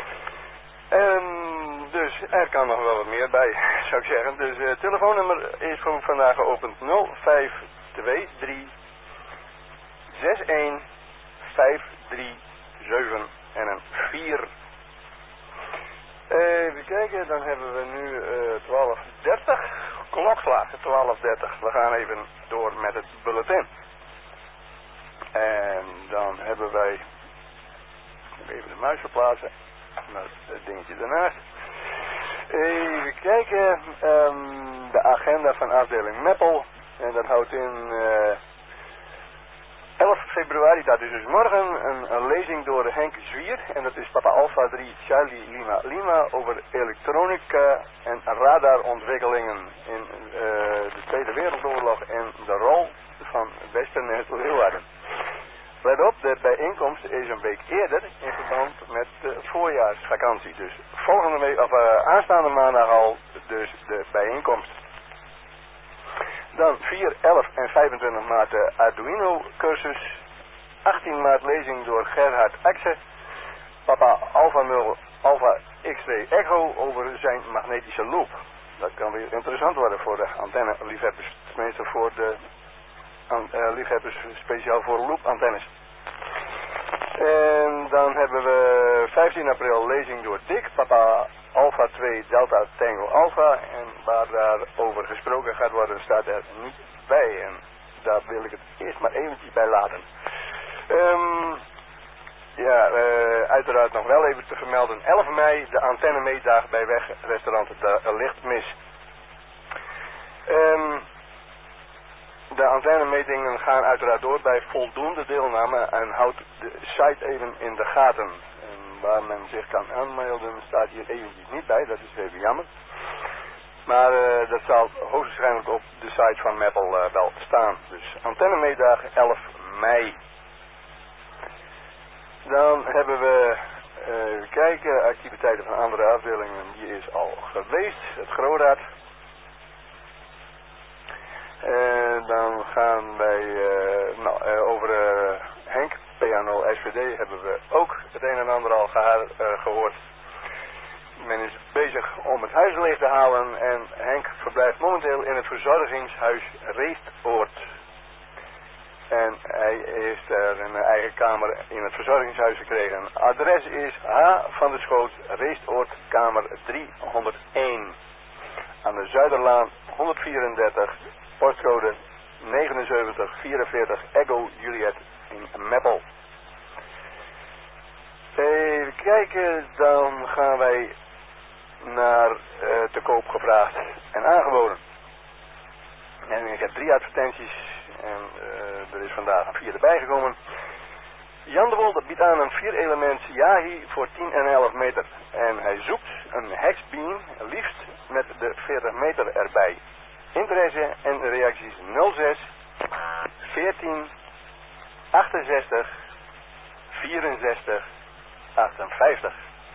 Dus er kan nog wel wat meer bij, zou ik zeggen. Dus het telefoonnummer is voor vandaag geopend 0523 61 537 en een 4. Even kijken, dan hebben we nu 12:30. Klokslagen 12:30. We gaan even door met het bulletin. En dan hebben wij... Even de muis verplaatsen. Naar het dingetje daarnaast. Even kijken. De agenda van afdeling Meppel. En dat houdt in 11 februari, dat is dus morgen, een lezing door Henk Zwier. En dat is Papa Alpha 3 Charlie Lima Lima over elektronica en radarontwikkelingen in de Tweede Wereldoorlog en de rol van Westernet Leeuwarden. Let op, de bijeenkomst is een week eerder in verband met de voorjaarsvakantie. Dus volgende week, of aanstaande maandag al, dus de bijeenkomst. Dan 4, 11 en 25 maart de Arduino cursus. 18 maart lezing door Gerhard Axe. Papa Alpha 0 Alpha X-ray Echo over zijn magnetische loop. Dat kan weer interessant worden voor de antenne-liefhebbers. Tenminste voor de liefhebbers speciaal voor loopantennes. En dan hebben we 15 april lezing door Dick, Papa Alpha 2 Delta Tango Alpha. En waar daarover gesproken gaat worden staat er niet bij. En daar wil ik het eerst maar eventjes bij laten. Uiteraard nog wel even te vermelden. 11 mei de antenne-meedag bij wegrestaurant De Lichtmis. De antenne-metingen gaan uiteraard door bij voldoende deelname en houd de site even in de gaten. En waar men zich kan aanmelden staat hier eventjes niet bij, dat is even jammer. Maar dat zal hoogstwaarschijnlijk op de site van Meppel wel staan. Dus antenne-meedag 11 mei. Dan hebben we, even kijken, activiteiten van andere afdelingen, die is al geweest. Het Groraad. Dan gaan wij over Henk, PA0 SVD, hebben we ook het een en ander al gehoord. Men is bezig om het huis leeg te halen en Henk verblijft momenteel in het verzorgingshuis Reestoord. En hij heeft er een eigen kamer in het verzorgingshuis gekregen. Adres is H. van der Schoot, Reestoord, kamer 301. Aan de Zuiderlaan 134, postcode 7944 Echo Juliet in Meppel. Even kijken, dan gaan wij naar te koop gevraagd en aangeboden. En ik heb 3 advertenties en er is vandaag een 4 erbij gekomen. Jan de Wolde biedt aan een 4-elements Yahi voor 10 en 11 meter. En hij zoekt een hexbeam, liefst met de 40 meter erbij. Interesse en reacties 06 14 68 64 58.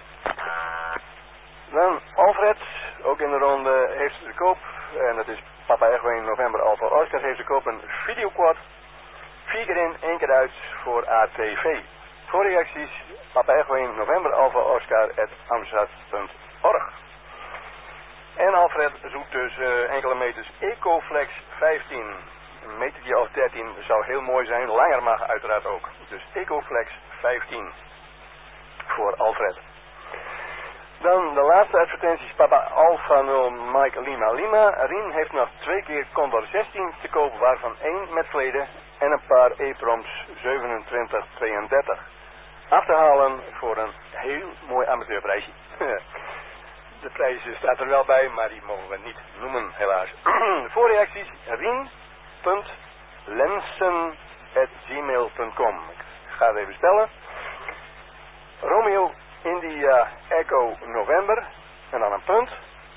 Dan Alfred, ook in de ronde, heeft de koop, en dat is Papa Echo in november Alpha Oscar, heeft de koop een videoquad. 4 keer in, 1 keer uit voor ATV. Voor reacties, Papa Echo in november Alpha Oscar @amsterdam.org. En Alfred zoekt dus enkele meters Ecoflex 15. Een metertje of 13 zou heel mooi zijn, langer mag uiteraard ook. Dus Ecoflex 15 voor Alfred. Dan de laatste advertenties, Papa Alpha 0 Mike Lima Lima. Rien heeft nog 2 keer Condor 16 te kopen, waarvan 1 met kleden en een paar E-proms 2732. Af te halen voor een heel mooi amateurprijsje. De prijs staat er wel bij, maar die mogen we niet noemen, helaas. Voor reacties, rien.lensen@gmail.com. Ik ga het even spellen. Romeo India Echo November, en dan een punt.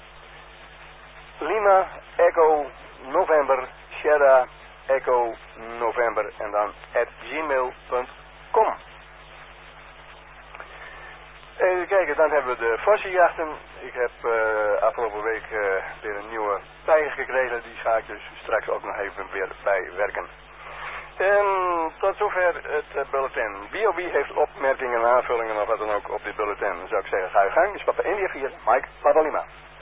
Lima Echo November Sierra Echo November, en dan @gmail.com. Even kijken, dan hebben we de vossenjachten. Ik heb afgelopen week weer een nieuwe tijger gekregen. Die ga ik dus straks ook nog even weer bijwerken. En tot zover het bulletin. Wie heeft opmerkingen, aanvullingen of wat dan ook op dit bulletin? Dan zou ik zeggen, ga je gang. Dus Papa India 4, Mike Papa Lima.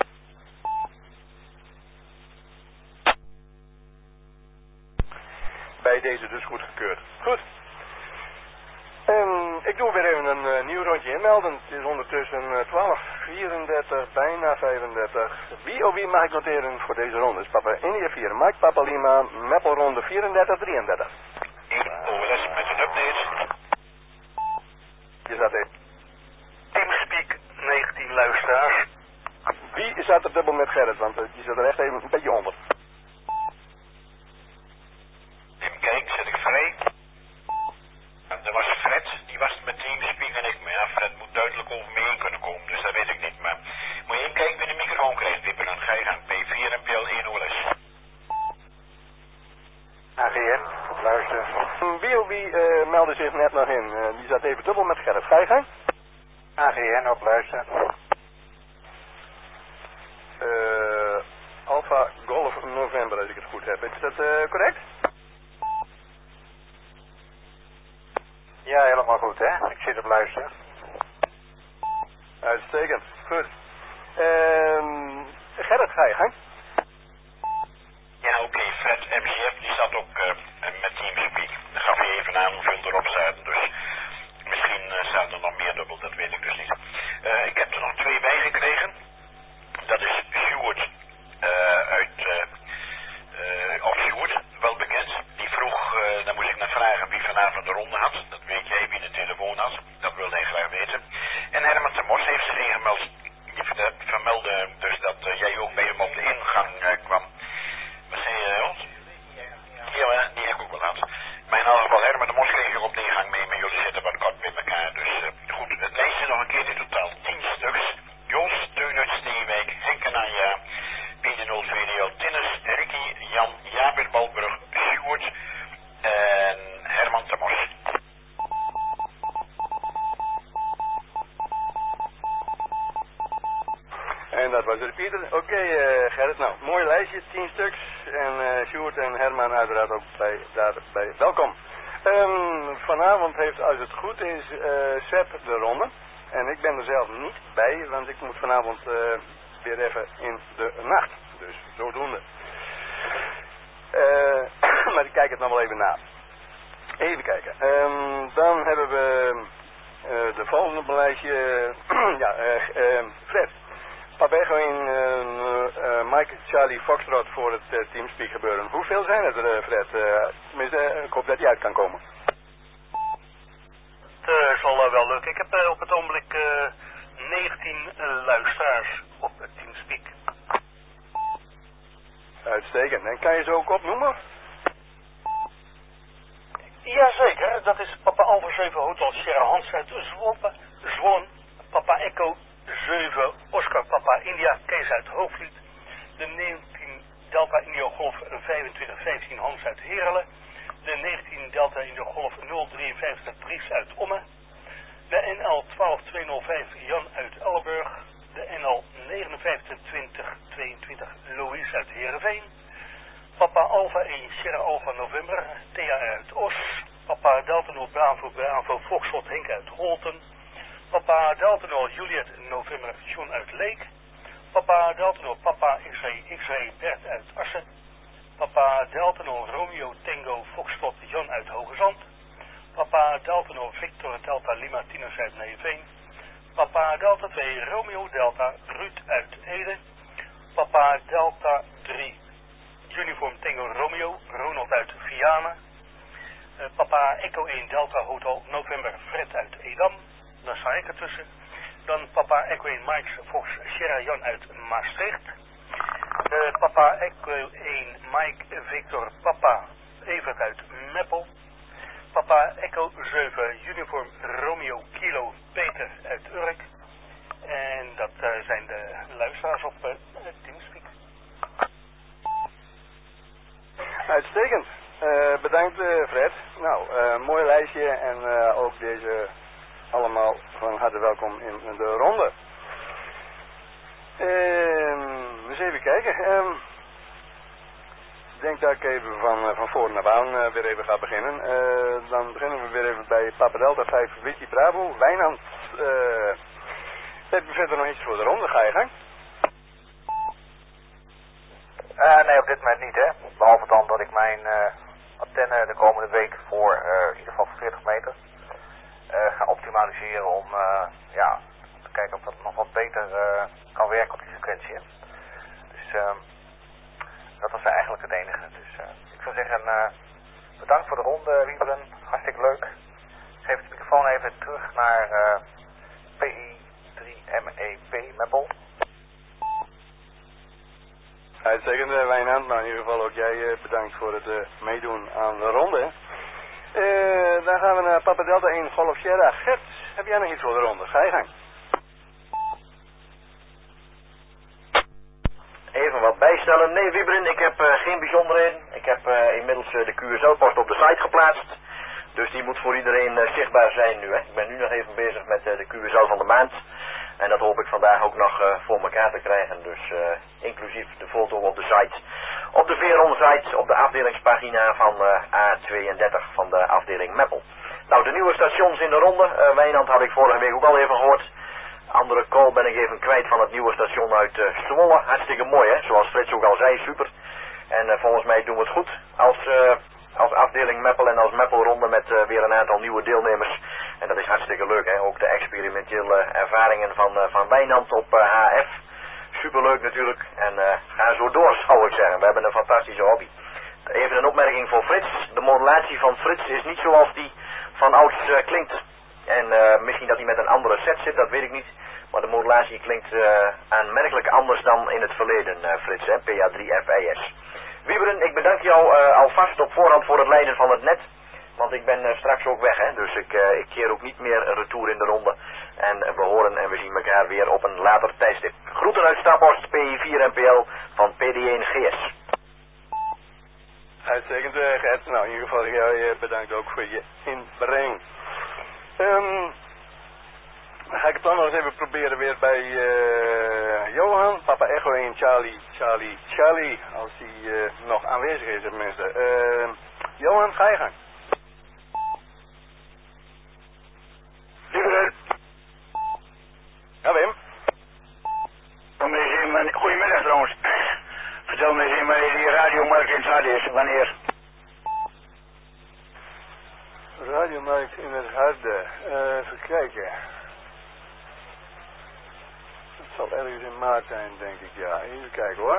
Bij deze dus goedgekeurd. Goed. Ik doe weer even een nieuw rondje inmelden. Het is ondertussen 12:40. 34, bijna 35. Wie mag ik noteren voor deze ronde? Is Papa India 4, Mike Papa Lima, Meppel ronde 34, 33. 1 OLS met een update. Je zat even. Teamspeak 19 luisteraars. Wie zat er dubbel met Gerrit? Want die zat er echt even een beetje onder. Even kijken, zet ik vrij. En er was Fred, die was met Teamspeak en ik. Maar ja, Fred moet duidelijk over me heen kunnen komen, dus dat weet ik niet. Maar moet je even kijken wie de microfoon krijgt, Wipper. Dan ga je gaan P4 en PL1 OLS. AGN, luister. Wie meldde zich net nog in? Die zat even dubbel met Gerrit. Ga je gang? AGN op luister. Alpha Golf November, als ik het goed heb. Is dat correct? Ja, helemaal goed, hè? Ik zit op luister. Uitstekend. Goed. Gerrit, ga je gang? Ja, oké. Fred MCF, die zat ook met Teamspeak. Dan gaf hij even aan hoeveel erop zaten. Dus misschien zaten er nog meer dubbel, dat weet ik dus niet. Ik heb er nog 2 bij gekregen. Dat is Sjoerd of Sjoerd, wel bekend. Die vroeg, daar moest ik naar vragen wie vanavond de ronde had. Dat weet jij, wie de telefoon had. Dat wilde hij graag weten. En Herman de Mos heeft zich ingemeld. Die vermeldde dus dat jij ook bij hem op de ingang kwam. Wat zei je, Hans? Ja, die heb ik ook wel gehad. Maar in elk geval, Herman de Mos kreeg ik op de ingang mee, maar jullie zitten wat kort bij elkaar. Dus goed, het lijstje nog een keer in totaal 10 stuks. Jos, Teun uit Sneewijk, Henk en Anja, Peter 0 VDL, Tinnes, Ricky, Jan, Jaap in Balburg, Sjoerd en Herman de Mos. En dat was de repeater. Oké, Gerrit, nou, mooi lijstje, 10 stuks. En Sjoerd en Herman uiteraard ook daarbij. Welkom. Vanavond heeft, als het goed is, Sepp de ronde. En ik ben er zelf niet bij, want ik moet vanavond weer even in de nacht. Dus zodoende. Maar ik kijk het nog wel even na. Even kijken. Dan hebben we de volgende op een lijstje. Fred. Papa Echo in Mike Charlie Foxtrot voor het Teamspeak gebeuren. Hoeveel zijn het er, Fred? Tenminste, ik hoop dat die uit kan komen. Het zal wel lukken. Ik heb op het ogenblik 19 luisteraars op het Teamspeak. Uitstekend. En kan je ze ook opnoemen? Jazeker, dat is Papa Alpha 7 Hotel Sierra Hans uit Zwolle, Papa Echo 7 Oscar Papa India Kees uit Hoogvliet, de 19 Delta Indio Golf 2515 Hans uit Heerlen, de 19 Delta Indio Golf 053 Dries uit Omme, de NL 12205 Jan uit Ellenburg, de NL 592022 Louis uit Heerenveen, Papa Alpha 1 Sierra Alpha November Thea uit Os, Papa Delta 0 Bravo Foxtrot Henk uit Holten, Papa Delta 0 Juliet November John uit Leek, Papa Delta 0 Papa X-Ray Bert uit Assen, Papa Delta 0 Romeo Tango Foxtrot Jan uit Hogezand, Papa Delta 0 Victor Delta Lima Tinus uit Nijveen, Papa Delta 2 Romeo Delta Ruud uit Ede, Papa Delta 3 Uniform Tango Romeo Ronald uit Vianen, Papa Echo 1 Delta Hotel November Fred uit Edam, daar sta ik ertussen. Dan Papa Echo 1 Mike Fox Sierra Jan uit Maastricht, Papa Echo 1 Mike Victor Papa Evert uit Meppel, Papa Echo 7 Uniform Romeo Kilo Peter uit Urk. En dat zijn de luisteraars op het Teamspeak. Uitstekend. Bedankt Fred. Nou, mooi lijstje en ook deze allemaal van harte welkom in de ronde. Eens even kijken. Ik denk dat ik even van voor naar baan weer even ga beginnen. Dan beginnen we weer even bij Papa Delta 5 Witty Bravo. Wijnand, heb je verder nog iets voor de ronde? Ga je gang? Nee, op dit moment niet, hè. Behalve dan dat ik mijn antenne de komende week voor in ieder geval voor 40 meter ga optimaliseren om kijken of dat nog wat beter kan werken op die frequentie. Hè? Dus dat was eigenlijk het enige. Dus ik zou zeggen, bedankt voor de ronde, Wieberen. Hartstikke leuk. Geef de microfoon even terug naar PI3MEP, Meppel. Uitstekend, Wijnand. Nou, in ieder geval ook jij bedankt voor het meedoen aan de ronde. Dan gaan we naar Papa Delta 1 Golf Sierra. Gert, heb jij nog iets voor de ronde? Ga je gang. Even wat bijstellen. Nee, Wieberen, ik heb geen bijzonderheden. Ik heb inmiddels de QSL-post op de site geplaatst. Dus die moet voor iedereen zichtbaar zijn nu. Hè. Ik ben nu nog even bezig met de QSL van de maand. En dat hoop ik vandaag ook nog voor elkaar te krijgen. Dus inclusief de foto op de site. Op de Veron-site, op de afdelingspagina van A32 van de afdeling Meppel. Nou, de nieuwe stations in de ronde. Wijnand had ik vorige week ook al even gehoord. Andere call ben ik even kwijt van het nieuwe station uit Zwolle. Hartstikke mooi, hè? Zoals Frits ook al zei, super. En volgens mij doen we het goed als afdeling Meppel en als Meppelronde met weer een aantal nieuwe deelnemers. En dat is hartstikke leuk, hè? Ook de experimentele ervaringen van Wijnand op HF. Superleuk natuurlijk. En ga zo door, zou ik zeggen. We hebben een fantastische hobby. Even een opmerking voor Frits. De modulatie van Frits is niet zoals die van ouds klinkt. En misschien dat hij met een andere set zit, dat weet ik niet. Maar de modulatie klinkt aanmerkelijk anders dan in het verleden, Frits, hè? PA3FIS. Wieberen, ik bedank jou alvast op voorhand voor het leiden van het net. Want ik ben straks ook weg, hè. Dus ik keer ook niet meer retour in de ronde. En we horen en we zien elkaar weer op een later tijdstip. Groeten uit Staphorst, PI4NPL van PD1GS. Uitstekend, Gert. Nou, in ieder geval jij bedankt ook voor je inbreng. Dan ga ik het dan nog eens even proberen weer bij Johan. Papa Echo 1, Charlie. Als hij nog aanwezig is, tenminste. Johan, ga je gang. Lieve Ja, Wim. Goedemiddag trouwens. Vertel me eens wanneer die radiomarkt in het hart is. Wanneer? Radiomarkt in het harde. Even kijken. Het zal ergens in maart zijn, denk ik. Ja, even kijken hoor.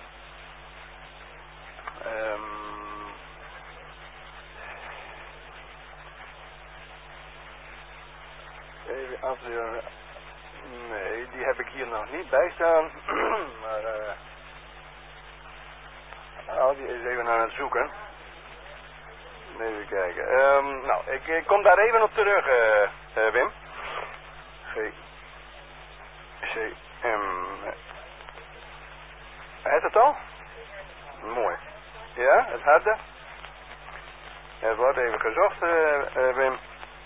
Even afdelen. Nee, die heb ik hier nog niet bij staan. Maar die is even aan het zoeken. Even kijken. Nou, ik kom daar even op terug, Wim. GCM. Heet het al? Mooi. Ja, het harde. Het wordt even gezocht, Wim.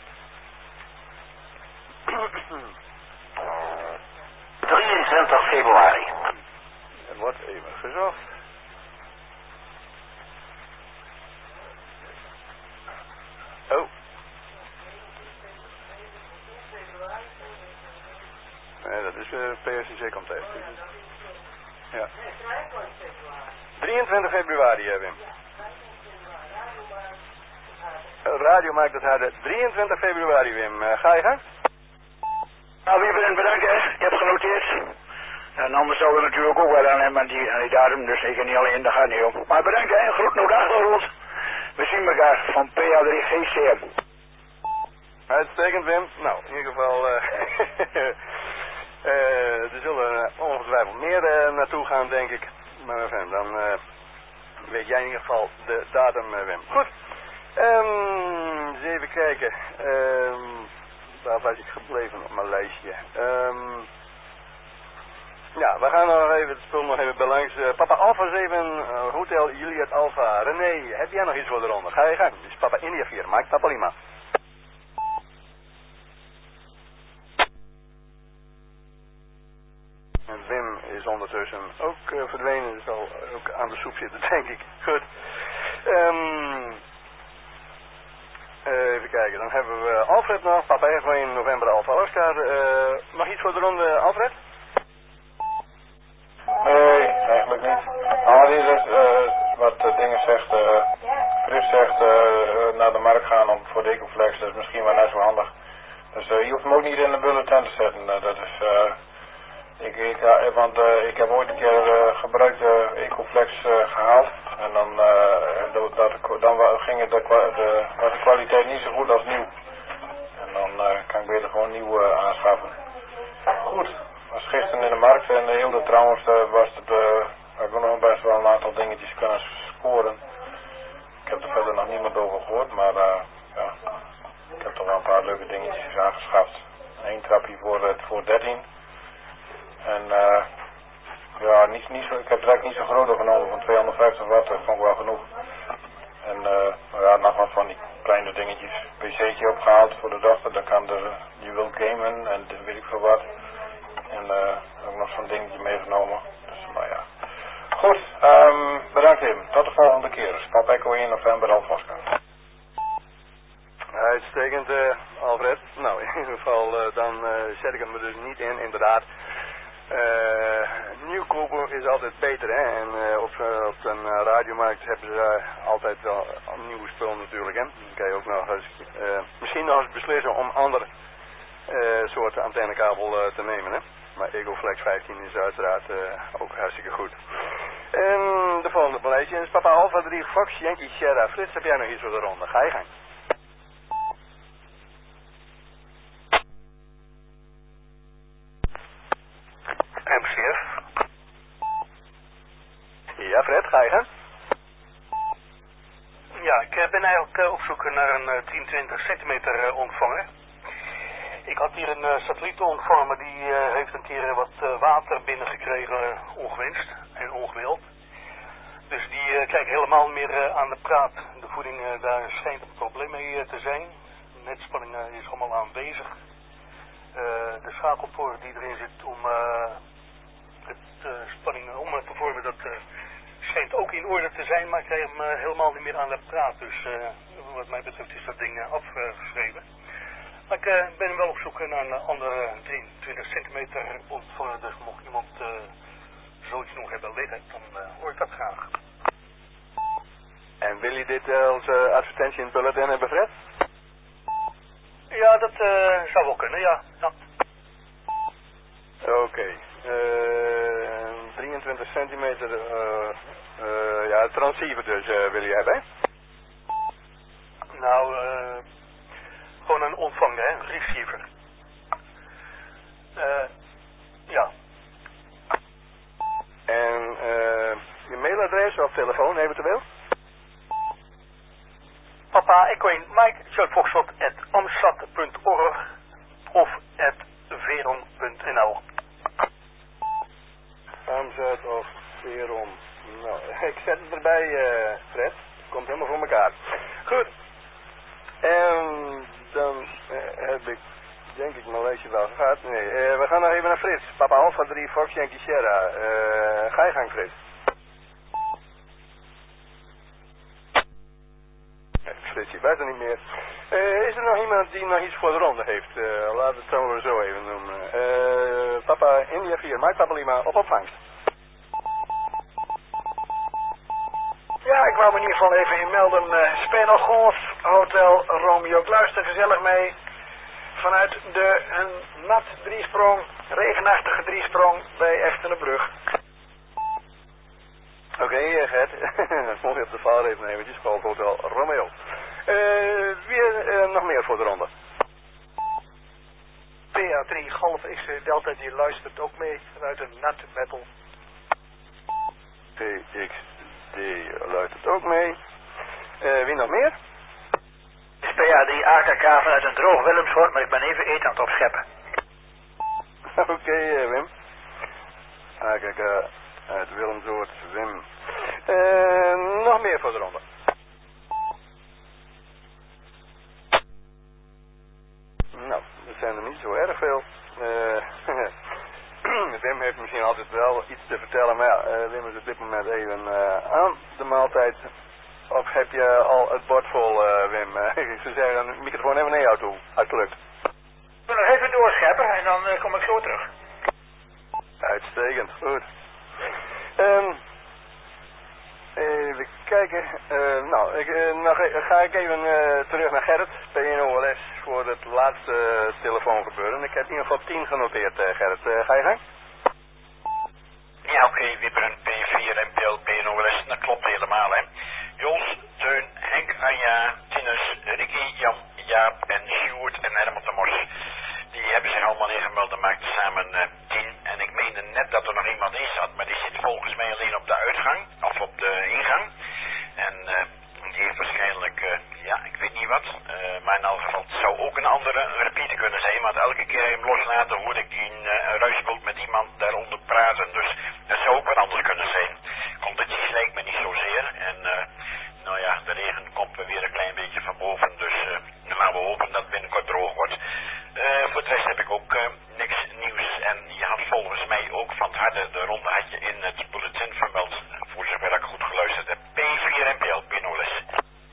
23 februari. Het wordt even gezocht. Oh. Nee, dat is PSCC komt even. Ja. 23 februari, Wim. Radio maakt het harde. 23 februari, Wim. Ga je gang? Nou, Wieberen, bedankt, hè. Ik heb genoteerd. En anders zou er natuurlijk ook wel aan hebben aan die datum, dus ik niet alleen, dat gaat niet om. Maar bedankt, hè. Groet nog de achtergrond. We zien elkaar van PA3GCM. Uitstekend, Wim. Nou, in ieder geval, er zullen ongetwijfeld meer naartoe gaan, denk ik. Maar enfin, dan weet jij in ieder geval de datum, Wim. Goed. Eens even kijken. Waar was ik gebleven op mijn lijstje? Ja, we gaan nog even het spul nog even belangs. Papa Alpha 7, Hotel Juliet Alpha. René, heb jij nog iets voor de ronde? Ga je gang. Dit is Papa India 4, Mike Papa Lima. En Wim is ondertussen ook verdwenen. Die zal ook aan de soep zitten, denk ik. Goed. Even kijken, dan hebben we Alfred nog. Papa Echo in november Alpha Oscar. Nog iets voor de ronde, Alfred? Nee, eigenlijk niet. Ali dus wat dingen zegt, Chris zegt naar de markt gaan om voor Decoflex, dat is misschien wel net zo handig. Dus je hoeft hem ook niet in de bulletin te zetten. Dat is, want ik heb ooit een keer gebruikt Ecoflex gehaald. En dan, was de kwaliteit niet zo goed als nieuw. En dan kan ik beter gewoon nieuw aanschaffen. Goed, was gisteren in de markt en de hele trouwens heb ik nog best wel een aantal dingetjes kunnen scoren. Ik heb er verder nog niemand over gehoord, maar ja, ik heb toch wel een paar leuke dingetjes aangeschaft. Eén trapje voor 13. En ja, niet zo, ik heb direct niet zo groot genomen van 250 watt, dat vond ik wel genoeg. En ja, nog wat van die kleine dingetjes. PC'tje opgehaald voor de dochter, dan kan die wil gamen en weet ik veel wat. En ook nog zo'n dingetje meegenomen. Dus nou ja. Goed, bedankt Tim. Tot de volgende keer. Pap Echo 1 november alvast. Uitstekend, Alfred. Nou, in ieder geval, dan zet ik hem er dus niet in, inderdaad. Nieuwkopen is altijd beter, hè. En op een radiomarkt hebben ze altijd wel nieuwe spul natuurlijk, hè. Dan kan je ook nog eens, misschien nog eens beslissen om andere soorten antennekabel te nemen, hè. Maar Ecoflex 15 is uiteraard ook hartstikke goed. En de volgende beleidje is Papa Alpha 3 Fox Yankee Sierra. Frits, heb jij nog iets voor de ronde? Ga je gang. MCF. Ja, Fred, ga je gang. Ja, ik ben eigenlijk op zoek naar een 10-20 centimeter ontvanger. Ik had hier een satellietontvanger, maar die heeft een keer wat water binnengekregen, ongewenst en ongewild. Dus die kijkt helemaal meer aan de praat. De voeding, daar schijnt een probleem mee te zijn. De netspanning is allemaal aanwezig. De schakelpoort die erin zit om spanning om te vormen, dat schijnt ook in orde te zijn, maar ik krijg hem helemaal niet meer aan de praat. Dus wat mij betreft is dat ding afgeschreven. Maar ik ben wel op zoek naar een andere 23 centimeter ontvanger, dus mocht iemand zoiets nog hebben liggen, dan hoor ik dat graag. En wil je dit als advertentie in het bulletin hebben, Fred? Ja, dat zou wel kunnen, ja. Oké. 23 centimeter, ja, transceiver dus wil je hebben, hè? Nou, gewoon een ontvanger, hè, een receiver. Ja. En je mailadres of telefoon eventueel? Papa, ik weet Mike, Foxtrot @amsat.org of @veron.nl. Amsat of Veron. Nou, ik zet het erbij, Fred. Komt helemaal voor elkaar. Goed. En dan heb ik, denk ik, mijn lijstje wel gehad. Nee, we gaan nog even naar Frits. Papa Alpha 3 Fox Yankee Sierra. Ga je gang, Frits. Frits, je weet er niet meer. Is er nog iemand die nog iets voor de ronde heeft? Laten we het zo, zo even noemen. Papa India 4, Mike Papa Lima, op opvangst. Ja, ik wou me in ieder geval even melden. Spanel Golf, Hotel Romeo. Ik luister gezellig mee vanuit de nat driesprong, regenachtige driesprong bij Echtelenbrug. Oké, Gert. Dat mocht je op de vader even eventjes. Golf Hotel Romeo. Wie nog meer voor de ronde? PA3 Golf X Delta, die luistert ook mee vanuit een nat metal. TXD luistert ook mee. Wie nog meer? PA3 AKK vanuit een droog Willemshoort, maar ik ben even eten aan het opscheppen. Oké, Wim. AKK uit Willemshoort, Wim. Nog meer voor de ronde. Nou, dat zijn er niet zo erg veel. Wim heeft misschien altijd wel iets te vertellen, maar ja, Wim is op dit moment even aan de maaltijd. Of heb je al het bord vol, Wim? Ik zou zeggen, de microfoon even naar jou toe, uitgelukt. Ik wil nog even doorscheppen en dan kom ik zo terug. Uitstekend, goed. Even kijken. Nou, ga ik even terug naar Gerrit, P1OLS voor het laatste telefoongebeuren. Ik heb in ieder geval 10 genoteerd, Gerrit. Ga je gang? Ja, oké, Wibberen, P4, NPL, PNOS, dat klopt helemaal, hè. Jos, Teun, Henk, Anja, Tinus, Ricky, Jan, Jaap en Sjoerd en Herman de Mos. Die hebben zich allemaal ingemeld en maakten samen 10. En ik meende net dat er nog iemand in zat, maar die zit volgens mij alleen op de uitgang, of op de ingang. En die heeft waarschijnlijk, ja, ik weet niet wat, maar in elk geval, het zou ook een andere repeater kunnen zijn, want elke keer hem loslaten hoorde ik in een ruisbeeld met iemand daaronder praten, dus dat zou ook wat anders kunnen zijn. Condities lijkt me niet zozeer en nou ja, de regen komt weer een klein beetje van boven, dus laten we hopen dat het binnenkort droog wordt. Voor de rest heb ik ook niks nieuws en je had volgens mij ook van het harde, de ronde had je in het bulletin vermeld, voor zover ik goed geluisterd heb. P4 NPL, Pinoles.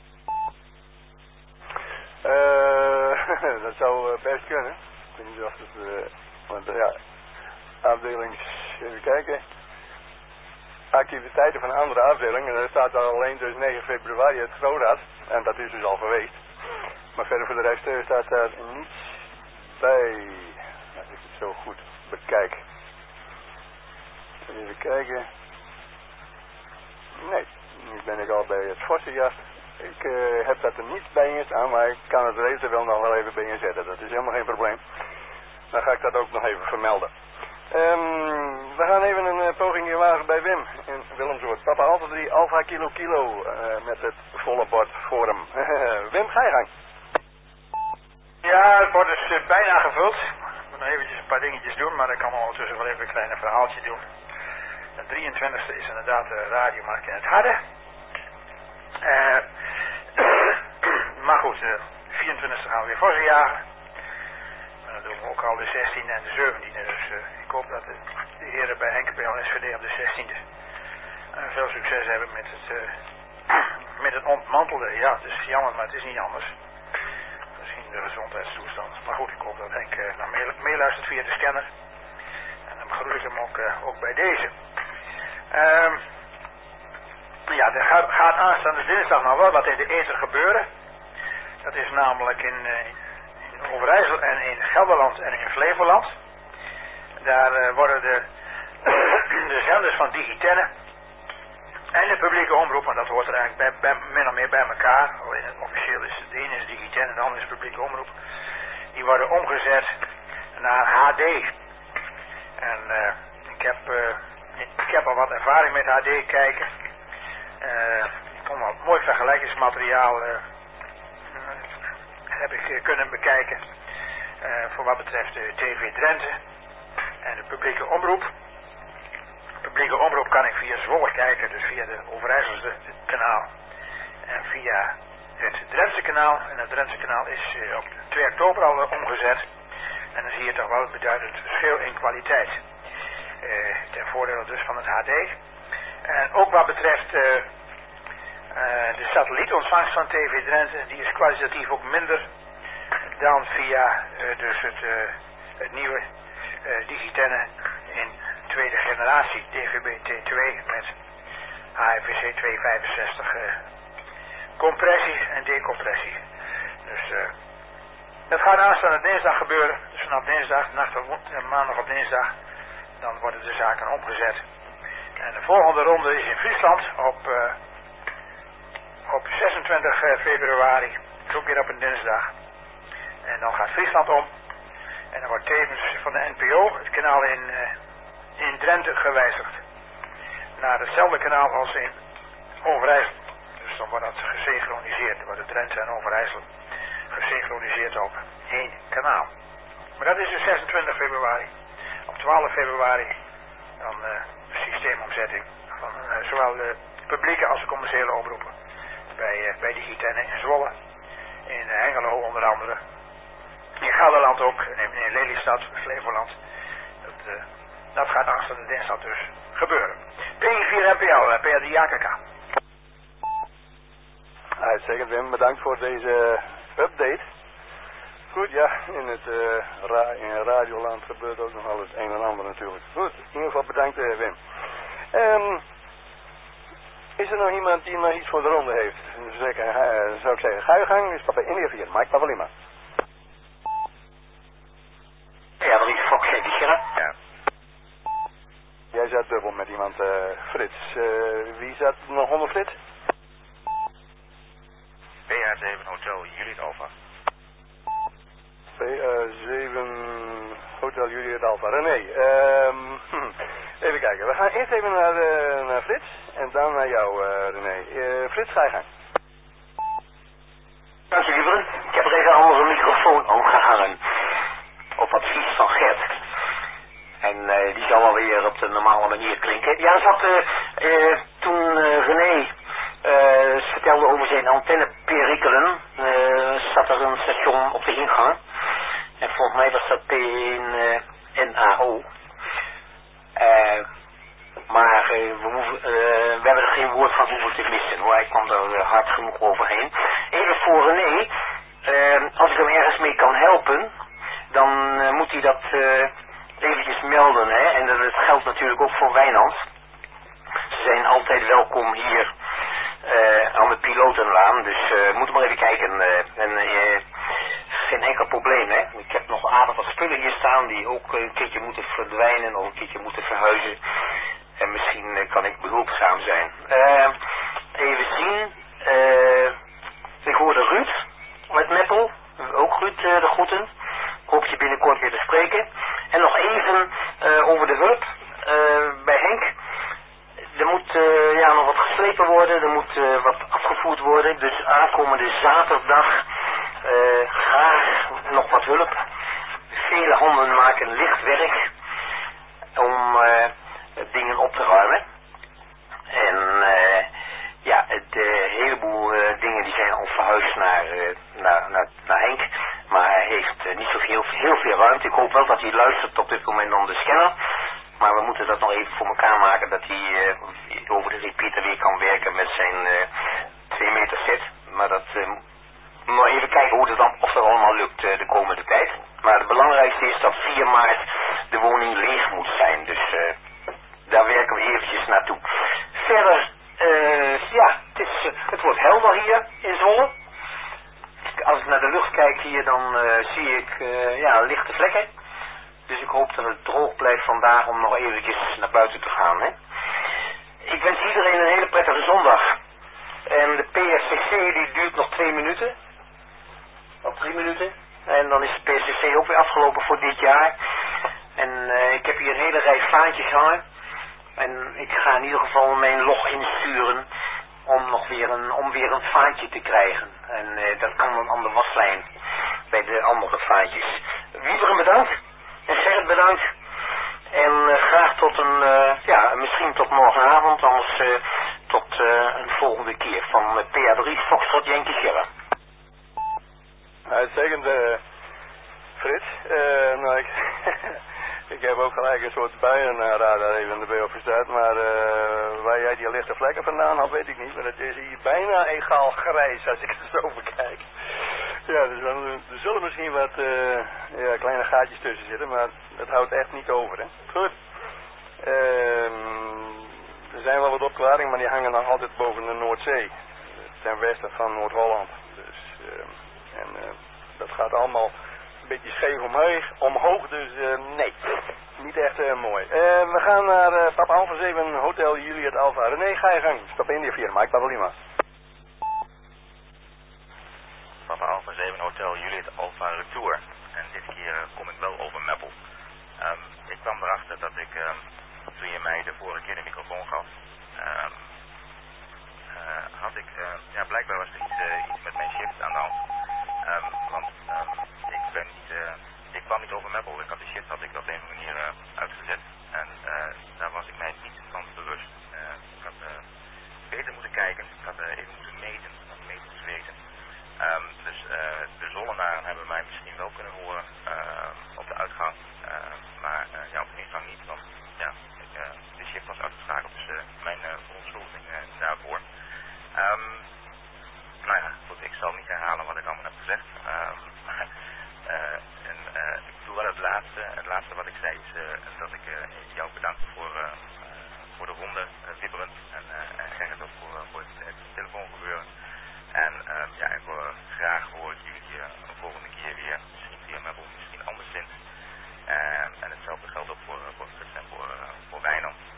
Dat zou best kunnen. Ik weet niet of het, want ja, afdelings, even kijken. Activiteiten van een andere afdeling, en daar staat alleen dus 9 februari het Groenrad, en dat is dus al geweest. Maar verder voor de rest staat daar niets bij, als ik het zo goed bekijk. Even kijken. Nee, nu ben ik al bij het Vossenjacht. Ik heb dat er niet bij in staan, maar ik kan het er eventueel nog wel even bij inzetten. Dat is helemaal geen probleem. Dan ga ik dat ook nog even vermelden. We gaan even een poging wagen bij Wim in Willemsoort. Papa Alpha 3 Alpha Kilo Kilo met het volle bord voor hem. Wim, ga je gang. Ja, het bord is bijna gevuld. Ik moet nog eventjes een paar dingetjes doen, maar ik kan ondertussen wel even een klein verhaaltje doen. De 23e is inderdaad de radiomarkt in het Harde. Maar goed, de 24e gaan we weer Vossen jagen. En dan doen we ook al de 16e en de 17e. Dus ik hoop dat de heren bij Henk en SVD op de 16e veel succes hebben met het ontmantelen. Ja, het is jammer, maar het is niet anders. Misschien de gezondheidstoestand. Maar goed, ik hoop dat Henk meeluistert via de scanner. En dan groet ik hem ook bij deze. Ja, er gaat aanstaande dinsdag nog wel wat in de ether gebeuren. Dat is namelijk in Overijssel en in Gelderland en in Flevoland. Daar worden de zenders van Digitenne en de publieke omroep, en dat hoort er eigenlijk min of meer bij elkaar. Alleen het officieel is de ene is Digitenne en de andere is publieke omroep. Die worden omgezet naar HD. En ik heb al wat ervaring met HD kijken. Ik kon wat mooi vergelijkingsmateriaal heb ik kunnen bekijken voor wat betreft de TV Drenthe en de publieke omroep. De publieke omroep kan ik via Zwolle kijken, dus via de Overijsselse kanaal en via het Drentse kanaal. En het Drentse kanaal is op 2 oktober al omgezet en dan zie je toch wel een beduidend verschil in kwaliteit. Ten voordele dus van het HD. En ook wat betreft de satellietontvangst van TV Drenthe, die is kwalitatief ook minder dan via dus het nieuwe Digitenne in tweede generatie DVB T2 met HFVC 265 compressie en decompressie. Dus dat gaat aanstaande dinsdag gebeuren. Dus vanaf dinsdag, maandag op dinsdag, dan worden de zaken omgezet. En de volgende ronde is in Friesland op 26 februari. Dus ook weer op een dinsdag. En dan gaat Friesland om. En dan wordt tevens van de NPO het kanaal in Drenthe gewijzigd. Naar hetzelfde kanaal als in Overijssel. Dus dan wordt dat gesynchroniseerd. Dan worden Drenthe en Overijssel gesynchroniseerd op 1 kanaal. Maar dat is de 26 februari. Op 12 februari dan systeemomzetting van zowel de publieke als de commerciële omroepen. Bij Digitenne in Zwolle, in Hengelo onder andere, in Gelderland ook, in Lelystad, Flevoland. Dat gaat aanstaande dinsdag dus gebeuren. P4 NPL, PR3 AKK. Uitstekend Wim, bedankt voor deze update. Goed, ja, in Radioland gebeurt ook nog wel het een en ander natuurlijk. Goed, in ieder geval bedankt Wim. Is er nog iemand die nog iets voor de ronde heeft? Dus zou ik zeggen, ga je gang, is papa India 4, Mike Pavalima. Jij zat dubbel met iemand, Frits. Wie zat nog onder Frits? PA7 Hotel Juliet Alpha. PA7 Hotel Juliet Alpha. René, even kijken. We gaan eerst even naar Frits en dan naar jou, René. Frits, ga je gang. Dank je, Wieberen. Ik heb er even een andere microfoon opgehangen. Op advies van Gert. En die zal alweer op de normale manier klinken. Ja, toen René vertelde over zijn antenneperikelen, zat er een station op de ingang. En volgens mij was dat P1 NAO. Maar we hebben er geen woord van hoeven te missen hoor. Hij kwam er hard genoeg overheen. Even voor René, als ik hem ergens mee kan helpen, dan moet hij dat eventjes melden. Hè? En dat geldt natuurlijk ook voor Wijnand. Ze zijn altijd welkom hier aan de pilotenlaan. Dus moet maar even kijken. Geen enkel probleem, hè. Ik heb nog aardig wat spullen hier staan die ook een keertje moeten verdwijnen of een keertje moeten verhuizen. En misschien kan ik behulpzaam zijn. Even zien. Ik hoorde Ruud uit Meppel. Ook Ruud de groeten. Ik hoop je binnenkort weer te spreken. En nog even over de hulp bij Henk. Er moet nog wat geslepen worden. Er moet wat afgevoerd worden. Dus aankomende zaterdag graag nog wat hulp. Vele handen maken licht werk om dingen op te ruimen. En de heleboel dingen die zijn al verhuisd naar Henk. Maar hij heeft niet zoveel, heel veel ruimte. Ik hoop wel dat hij luistert op dit moment om de scanner. Maar we moeten dat nog even voor elkaar maken dat hij over de repeater weer kan werken met zijn 2 meter set. Maar dat maar even kijken hoe of dat allemaal lukt de komende tijd. Maar het belangrijkste is dat 4 maart de woning leeg moet zijn. Dus daar werken we eventjes naartoe. Verder, het wordt helder hier in Zwolle. Als ik naar de lucht kijk hier, dan zie ik lichte vlekken. Dus ik hoop dat het droog blijft vandaag om nog eventjes naar buiten te gaan. Hè? Ik wens iedereen een hele prettige zondag. En de PSCC die duurt nog 2 minuten. Of 3 minuten. En dan is de PSCC ook weer afgelopen voor dit jaar. En ik heb hier een hele rij vaantjes hangen. En ik ga in ieder geval mijn log insturen om weer een vaantje te krijgen. En dat kan dan aan de waslijn bij de andere vaantjes. Wieberen bedankt. En Gerrit bedankt. En graag tot misschien tot morgenavond, anders tot een volgende keer van PA3 Foxtrot Yankee Sierra. Uitstekend, Frits. Ik heb ook gelijk een soort buienradar even erbij opgesteld, maar waar jij die lichte vlekken vandaan had, weet ik niet. Maar het is hier bijna egaal grijs als ik het zo bekijk. Ja, dus er zullen misschien wat kleine gaatjes tussen zitten, maar dat houdt echt niet over, hè. Goed. Er zijn wel wat opklaringen, maar die hangen nog altijd boven de Noordzee. Ten westen van Noord-Holland. Dus, dat gaat allemaal een beetje scheef omhoog, dus nee. Niet echt mooi. We gaan naar Papa Alpha 7 Hotel Juliet Alpha. René, ga je gang. Stap in die 4, Mike Pavelima. Papa Alpha 7 Hotel Juliet Alpha Retour. En dit keer kom ik wel over Meppel. Ik kwam erachter dat ik, toen je mij de vorige keer de microfoon gaf, had ik, blijkbaar was er iets met mijn shift aan de hand. Want ik kwam niet over Meppel. Ik had de shift had ik op een manier uitgezet. En daar was ik mij niet van bewust. Ik had beter moeten kijken. Ik had even moeten meten. Dus de Zollenaren hebben mij misschien wel kunnen horen op de uitgang. Maar op de ingang niet. Want de shift was uitgeschakeld. Dus mijn verontschuldiging daarvoor. Goed, ik zal niet herhalen wat ik allemaal heb gezegd. Ik doe wel het laatste wat ik zei is dat ik jou bedank voor de ronde, Wieberen en Gerrit ook voor het telefoongebeuren. En graag hoor ik jullie een volgende keer weer, misschien via Meppel, misschien anderszins. En hetzelfde geldt ook voor Frits en voor Wijnand.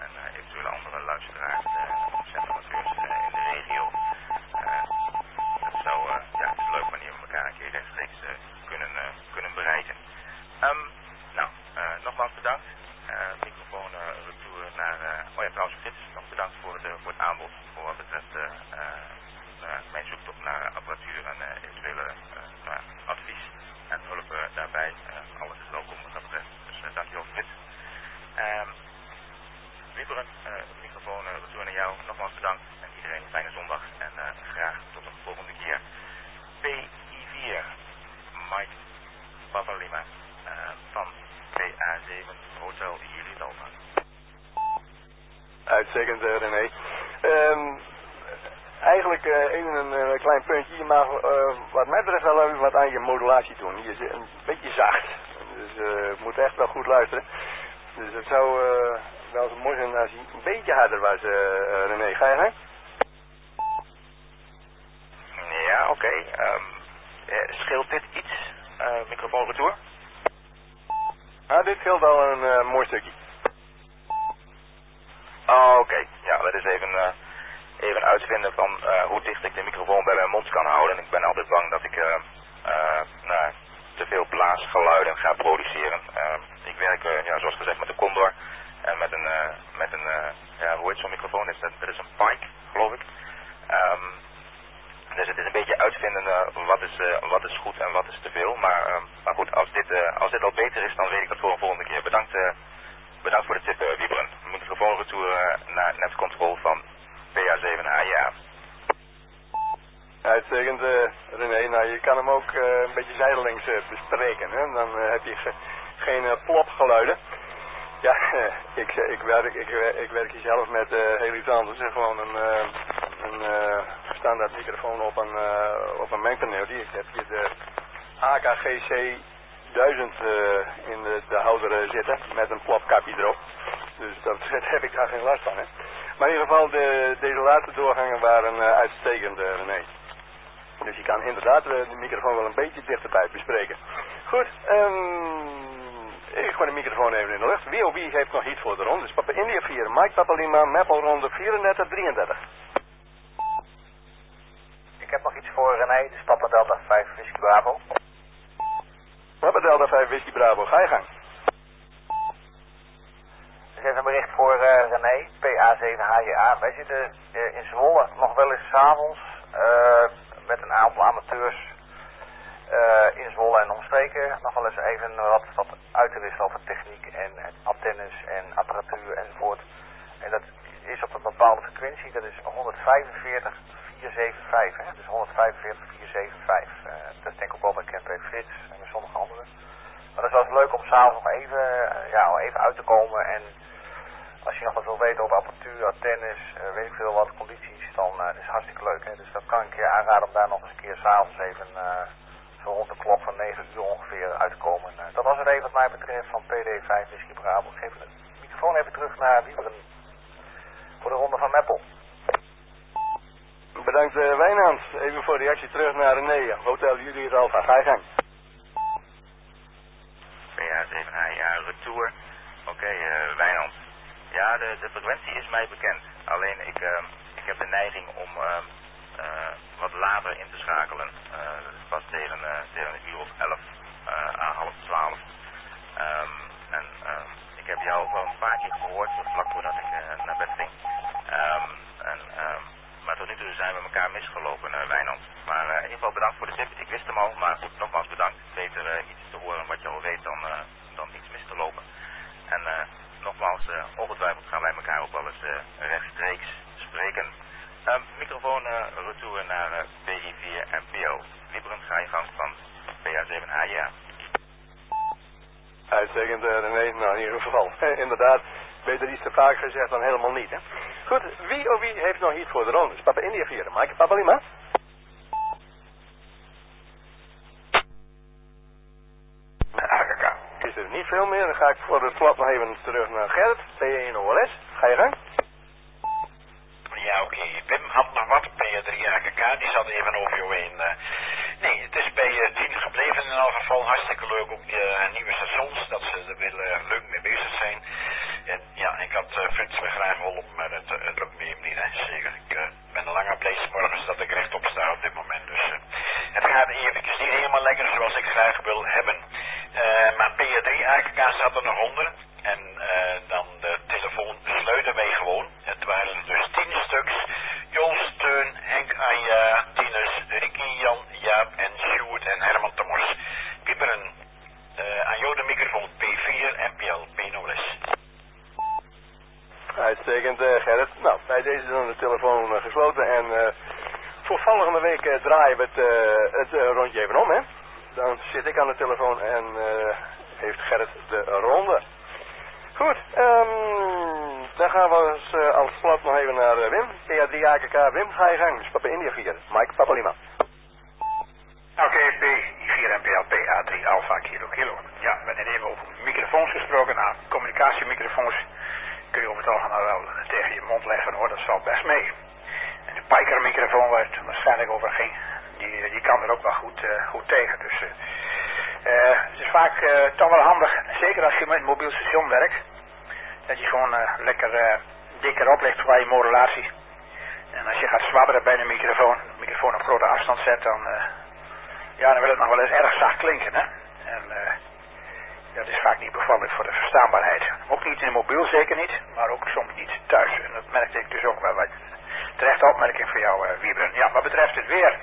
Uitstekend, René. Eigenlijk een klein puntje. Je mag wat mij betreft wel even wat aan je modulatie doen. Je zit een beetje zacht. Dus je moet echt wel goed luisteren. Dus het zou wel zo mooi zijn als hij een beetje harder was, René. Ga je gang? Ja, oké. Scheelt dit iets? Microfoonretour? Ah, dit scheelt al een mooi stukje. Oh, oké. Ja, dat is even uitvinden van hoe dicht ik de microfoon bij mijn mond kan houden. Ik ben altijd bang dat ik te veel blaasgeluiden ga produceren. Ik werk, zoals gezegd, met de Condor en met een hoe heet zo'n microfoon? Dat is een Pike, geloof ik. Dus het is een beetje uitvinden wat is goed en wat is te veel. Maar goed, als dit al beter is, dan weet ik dat voor een volgende keer. Bedankt voor de tip, Wiebren. Microfoonretour naar netcontrol van PA7HJA. Uitstekend, René. Nou, je kan hem ook een beetje zijdelings bespreken. Hè? Dan heb je geen plopgeluiden. Ja, ik werk hier zelf met heel iets anders. Gewoon een standaard microfoon op een mengpaneel. Die heb je de AKGC 1000 in de houder zitten met een plopkapje erop. Dus dat heb ik daar geen last van. Hè? Maar in ieder geval, deze laatste doorgangen waren uitstekend, René. Dus je kan inderdaad de microfoon wel een beetje dichterbij bespreken. Goed, ik gooi de microfoon even in de lucht. Wie of wie heeft nog iets voor de ronde? Dus Papa India 4, Mike Papa Lima, Maple ronde 34-33. Ik heb nog iets voor René, dus Papa Delta 5 Whisky Bravo. Papa Delta 5 Whisky Bravo, ga je gang. Dus even een bericht voor René, PA7HJA. Wij zitten in Zwolle nog wel eens 's avonds met een aantal amateurs in Zwolle en omstreken nog wel eens even wat uit te wisselen over techniek en antennes en apparatuur enzovoort. En dat is op een bepaalde frequentie, dat is 145-475, hè? Dus 145-475. Dat is denk ik ook wel bekend bij Frits en bij sommige anderen. Maar dat is wel eens leuk om s'avonds nog even uit te komen en als je nog wat wil weten over apparatuur, antennes, weet ik veel wat, condities, dan is het hartstikke leuk. Hè? Dus dat kan ik je aanraden om daar nog eens een keer s'avonds even zo rond de klok van 9 uur ongeveer uit te komen. Dat was het even wat mij betreft van PD5 Whisky Bravo. Ik geef de microfoon even terug naar Wieberen voor de ronde van Meppel. Bedankt Wijnand. Even voor reactie terug naar René. Hotel Julius Alpha. Ga je gang. PA7HJA retour. Oké, Wijnand. Ja, de frequentie is mij bekend. Alleen ik heb de neiging om wat later in te schakelen. Pas tegen een uur of 11 à half 12. Ik heb jou ook wel een paar keer gehoord, vlak voordat ik naar bed ging. Maar tot nu toe zijn we elkaar misgelopen, Wijnand. Maar in ieder geval bedankt voor de tip. Ik wist hem al, maar goed, nogmaals bedankt. Beter iets te horen wat je al weet dan iets mis te lopen. En nogmaals, ongetwijfeld gaan wij elkaar ook wel eens rechtstreeks spreken. Microfoon retour naar PI4 en PL. Wieberen, ga je gang van PA7HJA. Uitstekend, René. Nou, in ieder geval. Inderdaad, beter iets te vaak gezegd dan helemaal niet, hè. Goed, wie of wie heeft nog iets voor de ronde? Dus Papa India 4, Mike, Papa Lima. AKK. Is er niet veel meer, dan ga ik voor de slot nog even terug naar Gerrit, P1OLS. Ga je gang? Ja, oké. Wim had nog wat, P3 AKK, die zat even over jou heen. Nee, het is bij 10 gebleven in elk geval. Hartstikke leuk, ook die nieuwe stations, dat ze er weer leuk mee bezig zijn. En ja, ik had Frits weer graag geholpen, maar het lukt me hem niet, hè. Zeker. Ik ben al langer blij 's morgens dat ik rechtop sta op dit moment. Dus het gaat eventjes niet helemaal lekker zoals ik graag wil hebben. Maar P3 AKK zat er nog onder. En dan de telefoon sluiten wij gewoon. Het waren dus 10 stuks. Jos, Teun, Henk, Anja, Tinus, Ricky, Jan, Jaap en Sjoerd en Herman Thomas. Wieberen, aan jou de microfoon P4 en PL P0S. Uitstekend, Gerrit. Nou, bij deze is dan de telefoon gesloten en voor volgende week draaien we het rondje even om, hè. Dan zit ik aan de telefoon en heeft Gerrit de ronde. Goed, dan gaan we als slot nog even naar Wim. PA3 AKK. Wim, ga je gang. Dus Papa India 4. Mike, Papa Lima. Oké, B4 NPL PA3 Alpha Kilo Kilo. Ja, we hebben even over microfoons gesproken. Nou, communicatiemicrofoons kun je over het algemeen wel tegen je mond leggen hoor, dat valt best mee. En de Piker-microfoon waar het waarschijnlijk over ging, die kan er ook wel goed tegen. Dus het is vaak toch wel handig, zeker als je met een mobiel station werkt, dat je gewoon lekker dikker oplegt qua je modulatie. En als je gaat zwabberen bij de microfoon op grote afstand zet, dan wil het nog wel eens erg zacht klinken, hè. En dat is vaak niet bevallig voor de verstaanbaarheid. Ook niet in de mobiel, zeker niet, maar ook soms niet thuis. En dat merkte ik dus ook wel. Terechte opmerking voor jou, Wiebren. Ja, wat betreft het weer.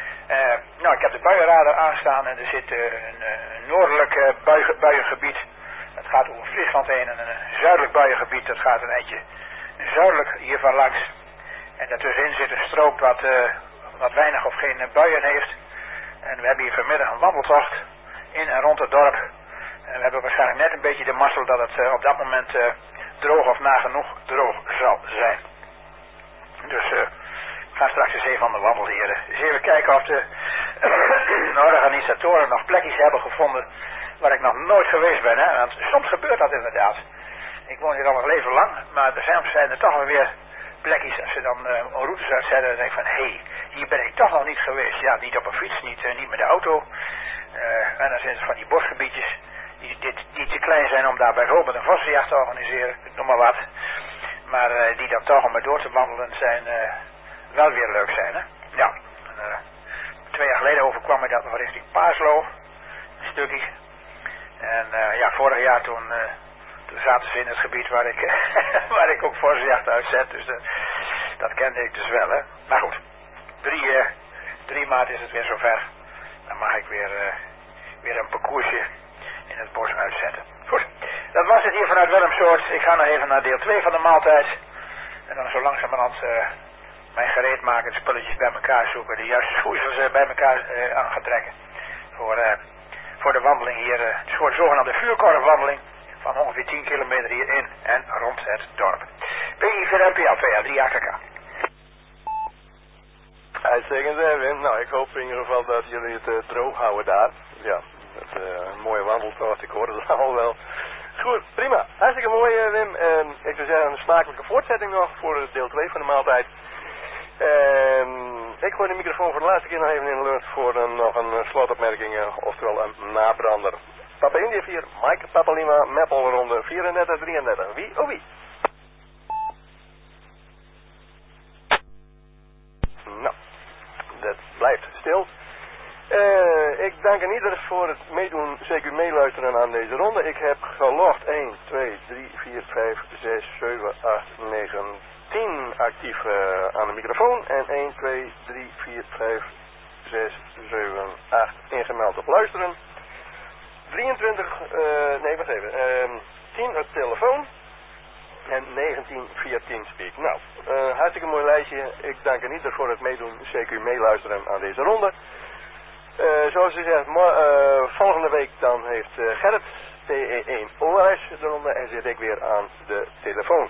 Ik heb de buienradar aanstaan en er zit een noordelijk buiengebied. Het gaat over Friesland heen en een zuidelijk buiengebied. Dat gaat een eindje zuidelijk hiervan langs. En daartussenin zit een strook wat weinig of geen buien heeft. En we hebben hier vanmiddag een wandeltocht in en rond het dorp. En we hebben waarschijnlijk net een beetje de mazzel dat het op dat moment droog of nagenoeg droog zal zijn. Dus we gaan straks eens even aan de wandel hier. Dus even kijken of de organisatoren nog plekjes hebben gevonden waar ik nog nooit geweest ben. Hè? Want soms gebeurt dat inderdaad. Ik woon hier al mijn leven lang, maar er zijn er toch wel weer plekjes als ze dan routes uitzetten. Dan denk ik van, hé, hier ben ik toch nog niet geweest. Ja, niet op een fiets, niet met de auto. En dan zijn het van die bosgebiedjes die te klein zijn om daar bijvoorbeeld een vossenjacht te organiseren, noem maar wat. Maar die dan toch om er door te wandelen zijn, wel weer leuk zijn, hè. Ja, 2 jaar geleden overkwam ik dat nog richting Paaslo, een stukje. En vorig jaar toen zaten ze in het gebied waar ik ook vossenjacht uitzet, dus dat kende ik dus wel, hè. Maar goed, 3 maart is het weer zover. Dan mag ik weer een parcoursje in het bos uitzetten. Goed, dat was het hier vanuit Willemsoort. Ik ga nog even naar deel 2 van de maaltijd. En dan zo langzamerhand mijn gereed maken, de spulletjes bij elkaar zoeken, de juiste schoeisels bij elkaar aan gaan trekken. Voor de wandeling hier, dus voor de zogenaamde vuurkorfwandeling van ongeveer 10 kilometer hier in en rond het dorp. PI4NPL, PA3 AKK. Uitstekend, Wim. Nou, ik hoop in ieder geval dat jullie het droog houden daar. Ja, dat een mooie wandeltocht, ik hoorde het al wel. Goed, prima. Hartstikke mooi, Wim. Ik zou zeggen, een smakelijke voortzetting nog voor deel 2 van de maaltijd. Ik gooi de microfoon voor de laatste keer nog even in de lucht voor nog een slotopmerking, oftewel een nabrander. Papa India 4, Mike, Papa Lima, Meppel ronde 34, 33. Wie? Oh wie? Nou, dat blijft stil. Ik dank aan ieder voor het meedoen, zeker meeluisteren aan deze ronde. Ik heb gelogd 1, 2, 3, 4, 5, 6, 7, 8, 9, 10 actief aan de microfoon. En 1, 2, 3, 4, 5, 6, 7, 8 ingemeld op luisteren. 10 op telefoon. En 19 via Teamspeak. Nou, hartstikke mooi lijstje. Ik dank aan ieder voor het meedoen, zeker meeluisteren aan deze ronde. Zoals u zegt, volgende week dan heeft Gerrit TE1 ORS de ronde en zit ik weer aan de telefoon.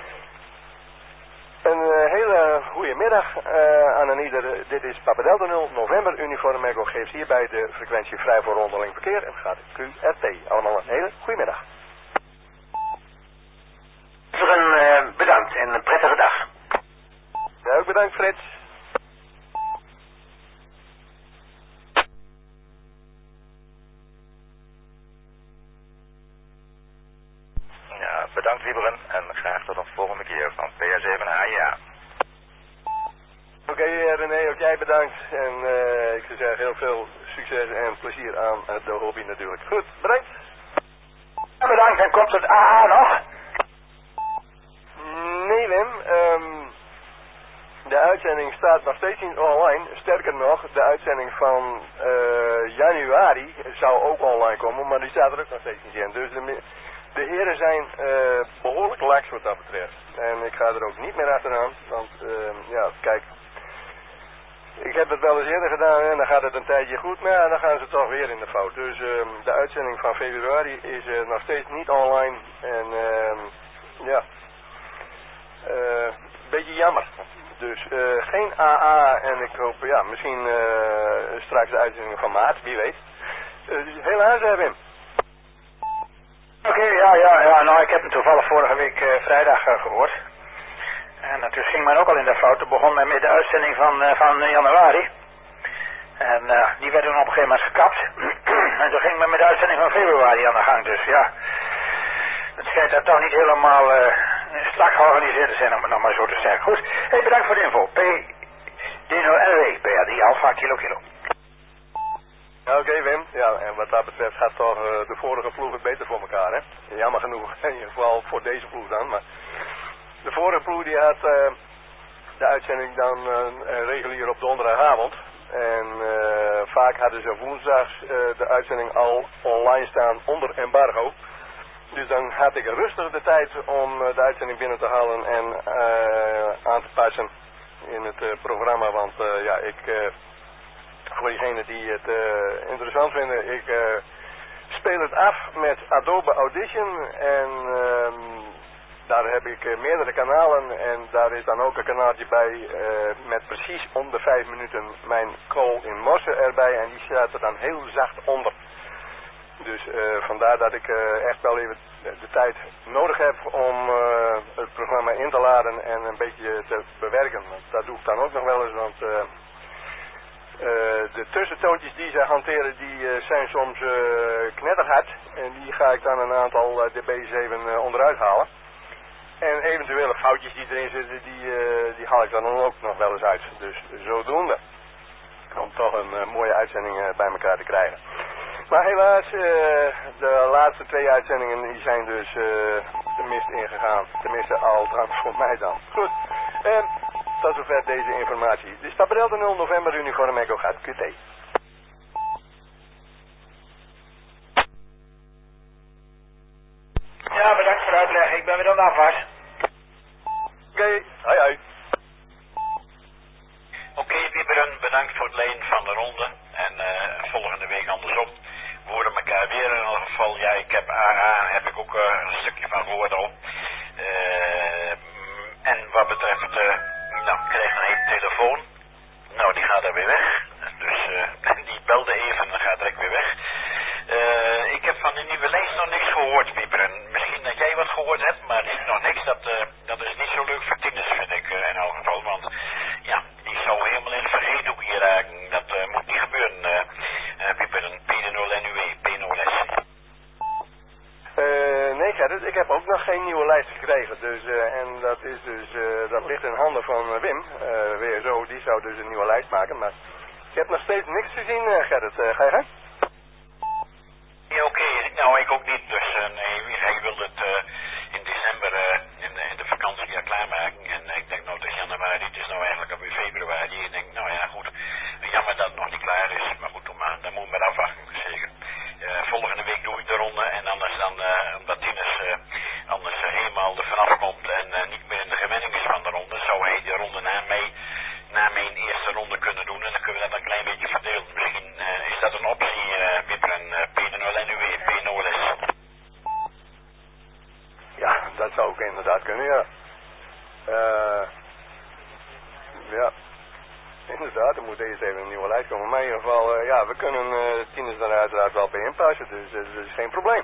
Een hele goede middag aan een ieder. Dit is Papa Delta 0, November Uniform Echo geeft hierbij de frequentie vrij voor rondeling verkeer en gaat QRT. Allemaal een hele goede middag. Bedankt en een prettige dag. Ja, ook bedankt Frits. Ja, bedankt Wieberen en graag tot een volgende keer van PA7HIA. Oké, René, ook jij bedankt. En ik zou zeggen heel veel succes en plezier aan de hobby natuurlijk. Goed, bedankt. Ja, bedankt en komt het AA nog? Nee Wim, de uitzending staat nog steeds niet online. Sterker nog, de uitzending van januari zou ook online komen, maar die staat er ook nog steeds niet in. Dus de heren zijn behoorlijk laks wat dat betreft. En ik ga er ook niet meer achteraan, want ja, kijk, ik heb het wel eens eerder gedaan en dan gaat het een tijdje goed, maar ja, dan gaan ze toch weer in de fout. Dus de uitzending van februari is nog steeds niet online en ja, Beetje jammer. Dus geen AA en ik hoop, ja, misschien straks de uitzending van maart, wie weet. Dus helaas, Wim. Oké, nou ik heb hem toevallig vorige week vrijdag gehoord. En toen ging men ook al in de fout. Toen begon men met de uitzending van januari. En die werd toen op een gegeven moment gekapt. En toen ging men met de uitzending van februari aan de gang. Dus ja, het schijnt dat toch niet helemaal strak georganiseerd te zijn, om het nog maar zo te zeggen. Goed, hey, bedankt voor de info. P-D-0-L-W, PA3 Alpha Kilo. Oké, Wim. Ja, en wat dat betreft gaat toch de vorige ploeg het beter voor elkaar, hè? Jammer genoeg, in ieder geval voor deze ploeg dan. Maar de vorige ploeg die had de uitzending dan regulier op donderdagavond. En vaak hadden ze woensdags de uitzending al online staan onder embargo. Dus dan had ik rustig de tijd om de uitzending binnen te halen en aan te passen in het programma. Want ja, voor diegenen die het interessant vinden, ik speel het af met Adobe Audition en daar heb ik meerdere kanalen en daar is dan ook een kanaaltje bij met precies om de 5 minuten mijn call in Mossen erbij en die staat er dan heel zacht onder. Dus vandaar dat ik echt wel even de tijd nodig heb om het programma in te laden en een beetje te bewerken. Want dat doe ik dan ook nog wel eens, want de tussentoontjes die ze hanteren, die zijn soms knetterhard. En die ga ik dan een aantal dB's even onderuit halen. En eventuele foutjes die erin zitten, die haal ik dan ook nog wel eens uit. Dus zodoende. Om toch een mooie uitzending bij elkaar te krijgen. Maar helaas, de laatste 2 uitzendingen die zijn dus de mist ingegaan. Tenminste, althans voor mij dan. Goed. Tot zover deze informatie. De Staparel de 0 november uniform Echo gaat QT. Ja, bedankt voor de uitleg. Ik ben weer aan de afwas. Oké, hoi. Oké, Wieberen, bedankt voor het leen van de ronde. En volgende week andersom. We horen elkaar weer in ieder geval. Ja, ik heb AA, heb ik ook een stukje van gehoord al. En wat betreft, nou, ik kreeg een hele telefoon. Nou, die gaat er weer weg. Dus die belde even en gaat direct weer weg. Ik heb van die nieuwe lijst nog niks gehoord, Wieberen. Misschien dat jij wat gehoord hebt, maar ik nog niks. Dat is niet zo leuk voor tieners, vind ik in elk geval. Want ja, die zou helemaal in het vergeethoekje raken. Dat moet niet gebeuren, Wieberen. P0NUW, P0S. Nee Gerrit, ik heb ook nog geen nieuwe lijst gekregen. Dus, en dat is dus, dat ligt in handen van Wim. Weer zo, die zou dus een nieuwe lijst maken. Maar ik heb nog steeds niks gezien, Gerrit. Ga je gang? Ja, oké. Nou, ik ook niet. Dus nee, hij wilde het in december in de vakantie klaarmaken. En ik denk nou, het is januari, het is nou eigenlijk alweer februari. Ik denk, nou ja, goed. Jammer dat het nog niet klaar is. Maar goed, dan moeten we maar afwachten, zeker. Volgende week doe ik de ronde. En anders dan, omdat Tinus anders helemaal er vanaf komt en niet meer in de gewenning is van de ronde, zou hij de ronde na mijn eerste ronde kunnen doen. En dan kunnen we dat een klein beetje verdelen. Misschien is dat een optie, Wieberen, P0NUW, P0S. Ja, dat zou ook inderdaad kunnen, ja. Ja, inderdaad, er moet eerst even een nieuwe lijst komen. Maar in ieder geval, ja, we kunnen Tinus daar uiteraard wel bij inpassen, dus dat is geen probleem.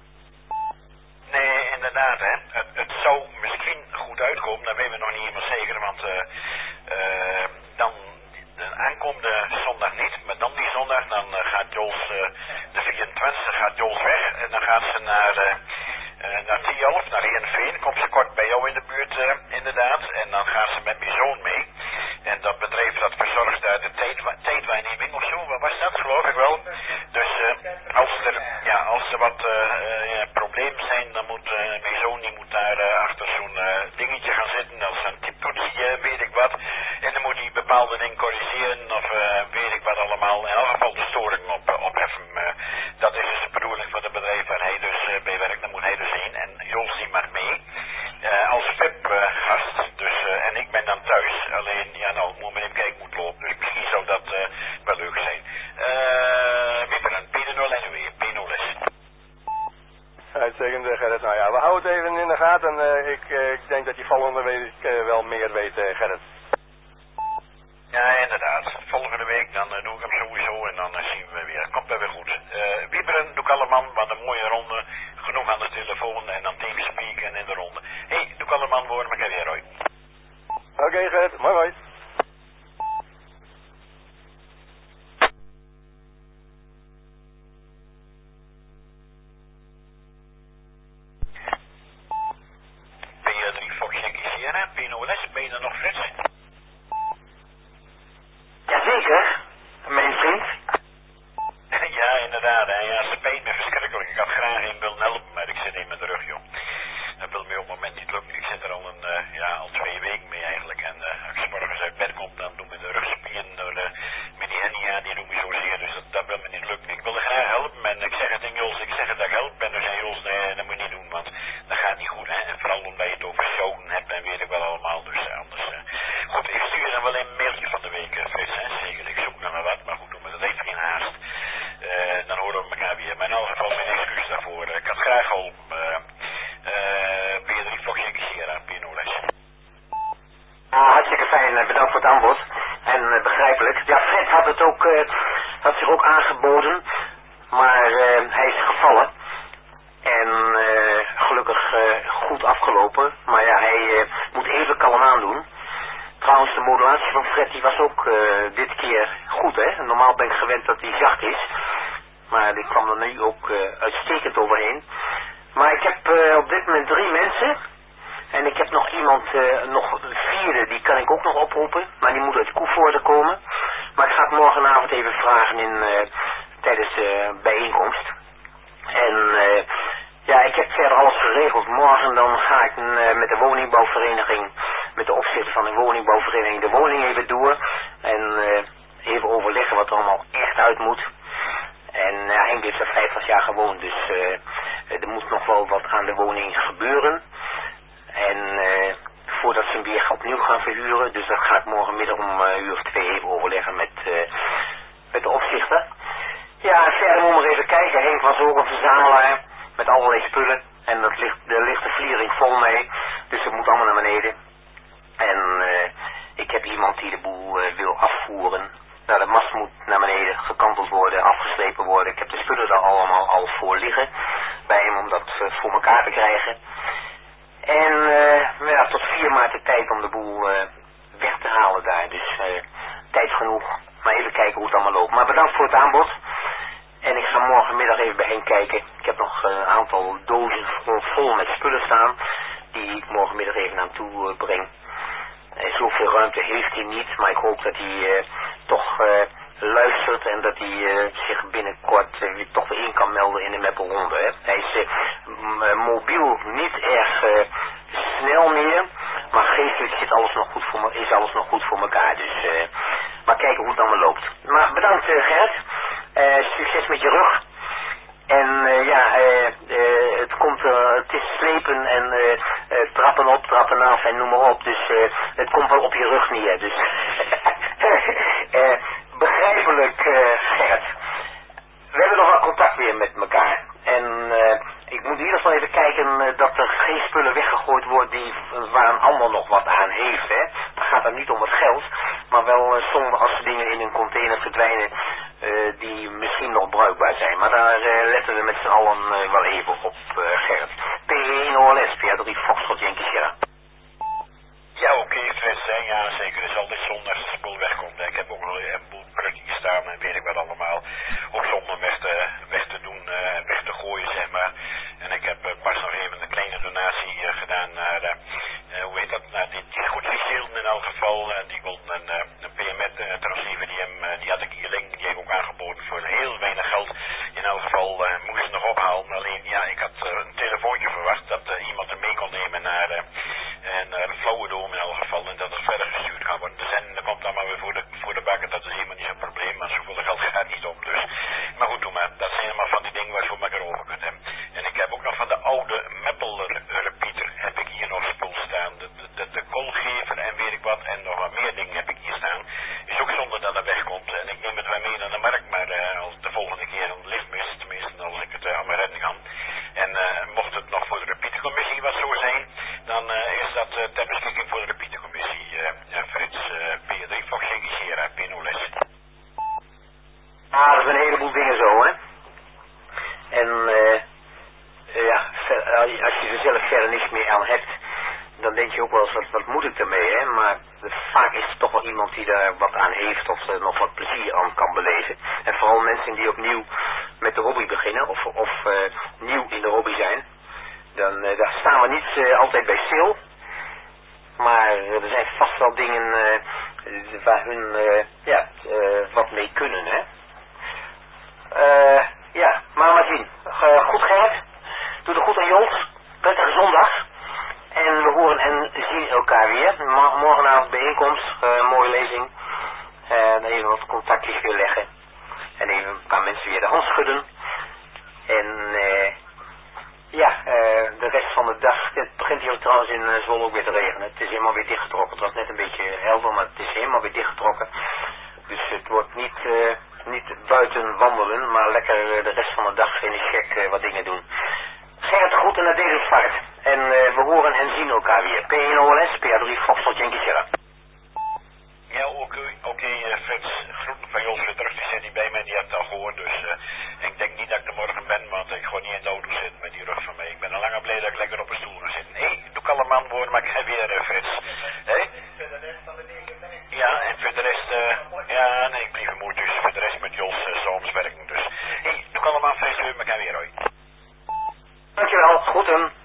Nee, inderdaad, hè. Het zou misschien goed uitkomen, dat weten we nog niet helemaal zeker, want dan de aankomende zondag niet, maar dan die zondag, dan gaat Jols, de 24e gaat Jols weg en dan gaat ze naar Tialf, naar Heerenveen, komt ze kort bij jou in de buurt, inderdaad, en dan gaat ze met mijn zoon mee. En dat bedrijf dat verzorgt daar de tijdwaarneming of zo, wat was dat, geloof ik wel. Dus als er wat problemen zijn, dan moet mijn zoon die moet daar achter zo'n dingetje gaan zitten, als een typtoetsie, weet ik wat. En dan moet hij bepaalde dingen corrigeren of weet ik wat allemaal. In elk geval de storing opheffen. Dat is dus de bedoeling van het bedrijf waar hij dus bij werkt. Dan moet hij dus heen. En Jos die mag mee als VIP-gast. Dus, en ik ben dan thuis. Alleen, ja nou, moet men even kijken hoe het loopt. Dus misschien zou dat wel leuk zijn. Wieberen, P0NUW, P0S. Uitstekend, Gerrit. Nou ja, we houden het even in de gaten. Ik denk dat je volgende week wel meer weten, Gerrit. Ja, inderdaad. Volgende week dan doe ik hem sowieso en dan zien we weer. Komt wel weer goed. Wieberen doe ik allemaal, wat een mooie ronde. Genoeg aan de telefoon en dan teamspeak en in de ronde. Hé, doe ik allemaal woorden, maar ik heb weer Roy. Oké, Gerrit. Mooi, mooi. P3 Fox Yankee Sierra, PNOS, ben je er nog, Frits? Jazeker, mijn vriend. Ja, inderdaad. Hè. Ja, spijt me verschrikkelijk. Ik had graag in willen helpen, maar ik zit in met de rug, joh. Dat wil me op het moment niet lukken. Ik zit er al 2 weken mee eigenlijk. En als ik 's morgens uit bed kom, dan doen me de rugspieren door met die hernia, die doen me zozeer. Dus dat wil me niet lukken. Ik wil er graag helpen en ik zeg het in Jules, ik zeg het dat ik help ben. Dus ja, Jules, nee, dat moet je niet doen, want dat gaat niet goed, hè. En vooral omdat je het over zoden hebt en weet ik wel allemaal. Dus anders. Goed, ik stuur dan wel een mailtje van de week, Frits, hè. Zeker, ik zoek naar wat, maar goed, doen we dat heeft geen haast. Dan horen we elkaar weer. Maar in elk geval mijn excuus daarvoor. Ik had graag geholpen. P3 Fox Yankee Sierra, PNOS. Hartstikke fijn, bedankt voor het aanbod. En begrijpelijk. Ja, Fred had zich ook aangeboden, maar hij is gevallen. En gelukkig goed afgelopen. Maar ja, hij moet even kalm aandoen. Trouwens, de modulatie van Fred die was ook dit keer goed, hè. Normaal ben ik gewend dat hij zacht is. Maar die kwam er nu ook uitstekend overheen. Maar ik heb op dit moment 3 mensen. En ik heb nog iemand, nog een 4e, die kan ik ook nog oproepen. Maar die moet uit Koevoorde komen. Maar ik ga het morgenavond even vragen tijdens de bijeenkomst. En ja, ik heb verder alles geregeld. Morgen dan ga ik met de woningbouwvereniging, met de opzichter van de woningbouwvereniging, de woning even door. En even overleggen wat er allemaal echt uit moet. En Henk heeft er 50 jaar gewoond, dus er moet nog wel wat aan de woning gebeuren. En voordat ze hem weer opnieuw gaan verhuren, dus dat ga ik morgenmiddag om 1 of 2 even overleggen met de opzichter. Ja, verder moet maar even kijken. Henk was ook een verzamelaar met allerlei spullen. En daar ligt de vliering vol mee, dus dat moet allemaal naar beneden. En ik heb iemand die de boel wil afvoeren. Nou, de mast moet naar beneden gekanteld worden, afgeslepen worden. Ik heb de spullen er allemaal al voor liggen bij hem om dat voor elkaar te krijgen. En ja, tot 4 maart de tijd om de boel weg te halen daar. Dus tijd genoeg. Maar even kijken hoe het allemaal loopt. Maar bedankt voor het aanbod. En ik ga morgenmiddag even bij hen kijken. Ik heb nog een aantal dozen vol met spullen staan. Die ik morgenmiddag even naar hem toe breng. Zoveel ruimte heeft hij niet. Maar ik hoop dat hij toch luistert. En dat hij zich binnenkort toch weer in kan melden in de Meppelronde. Hij is mobiel niet erg snel meer. Maar geestelijk is alles nog goed voor elkaar. Dus maar kijken hoe het allemaal loopt. Maar bedankt Gert. Succes met je rug. En het is slepen en trappen op, trappen af en noem maar op. Dus het komt wel op je rug neer. Dus begrijpelijk Gert. We hebben nog wel contact weer met elkaar. En ik moet in ieder geval even kijken dat er geen spullen weggegooid worden waar een ander nog wat aan heeft. Hè. Dan gaat het niet om het geld, maar wel soms als dingen in een container verdwijnen die misschien nog bruikbaar zijn. Maar daar letten we met z'n allen wel even op, Gerrit. P1 OLS, P3 Foxtrot Yankee Sierra. Ja, oké, Frits, hè. Ja, zeker. Het is altijd zonde als de spul wegkomt. Hè. Ik heb ook nog een boel krukjes staan en weet ik wat allemaal. Ook zonder weg te doen, weg te gooien, zeg maar. En ik heb pas nog even een kleine donatie gedaan naar, hoe heet dat, naar die goedvieshielden in elk geval. Die wilde een PMS-transceiver, die had ik hier liggen, die heb ik ook aangeboden voor heel weinig geld. In elk geval moest ik nog ophalen. Alleen, ja, ik had een telefoontje verwacht dat iemand hem mee kon nemen naar je ook wel eens, wat moet ik ermee, hè? Maar vaak is het toch wel iemand die daar wat aan heeft of er nog wat plezier aan kan beleven. En vooral mensen die opnieuw met de hobby beginnen of nieuw in de hobby zijn. Dan daar staan we niet altijd bij stil. Maar er zijn vast wel dingen waar hun wat mee kunnen, hè. Ja, maar zien. Goed Gerrit. Doe er goed aan Jolt. Prettige zondag. En we horen en zien elkaar weer. Morgenavond bijeenkomst. Mooie lezing. Even wat contactjes weer leggen. En even een paar mensen weer de hand schudden. En de rest van de dag. Het begint hier trouwens in Zwolle ook weer te regenen. Het is helemaal weer dichtgetrokken. Het was net een beetje helder, maar het is helemaal weer dichtgetrokken. Dus het wordt niet buiten wandelen, maar lekker de rest van de dag in de gek wat dingen doen. Gerrit, groeten naar Dedelsvaart. En we horen en zien elkaar weer. P1 OLS, PA3 Foxtrot Yankee Sierra. Ja, oké, Frits. Groeten van Jos weer terug. Die zit niet bij mij, die hebt het al gehoord. Dus ik denk niet dat ik er morgen ben, want ik gewoon niet in de auto zit met die rug van mij. Ik ben al langer blij dat ik lekker op een stoel ga zitten. Hé, doe ik al een man worden, maar ik ga weer Frits. Hé? Ja, en voor de rest, nee, ik blijf moe dus. Voor de rest met Jos soms werken. Dus, hé, doe ik allemaal Frits, maar ik ga weer hoor. Dankjewel, groeten.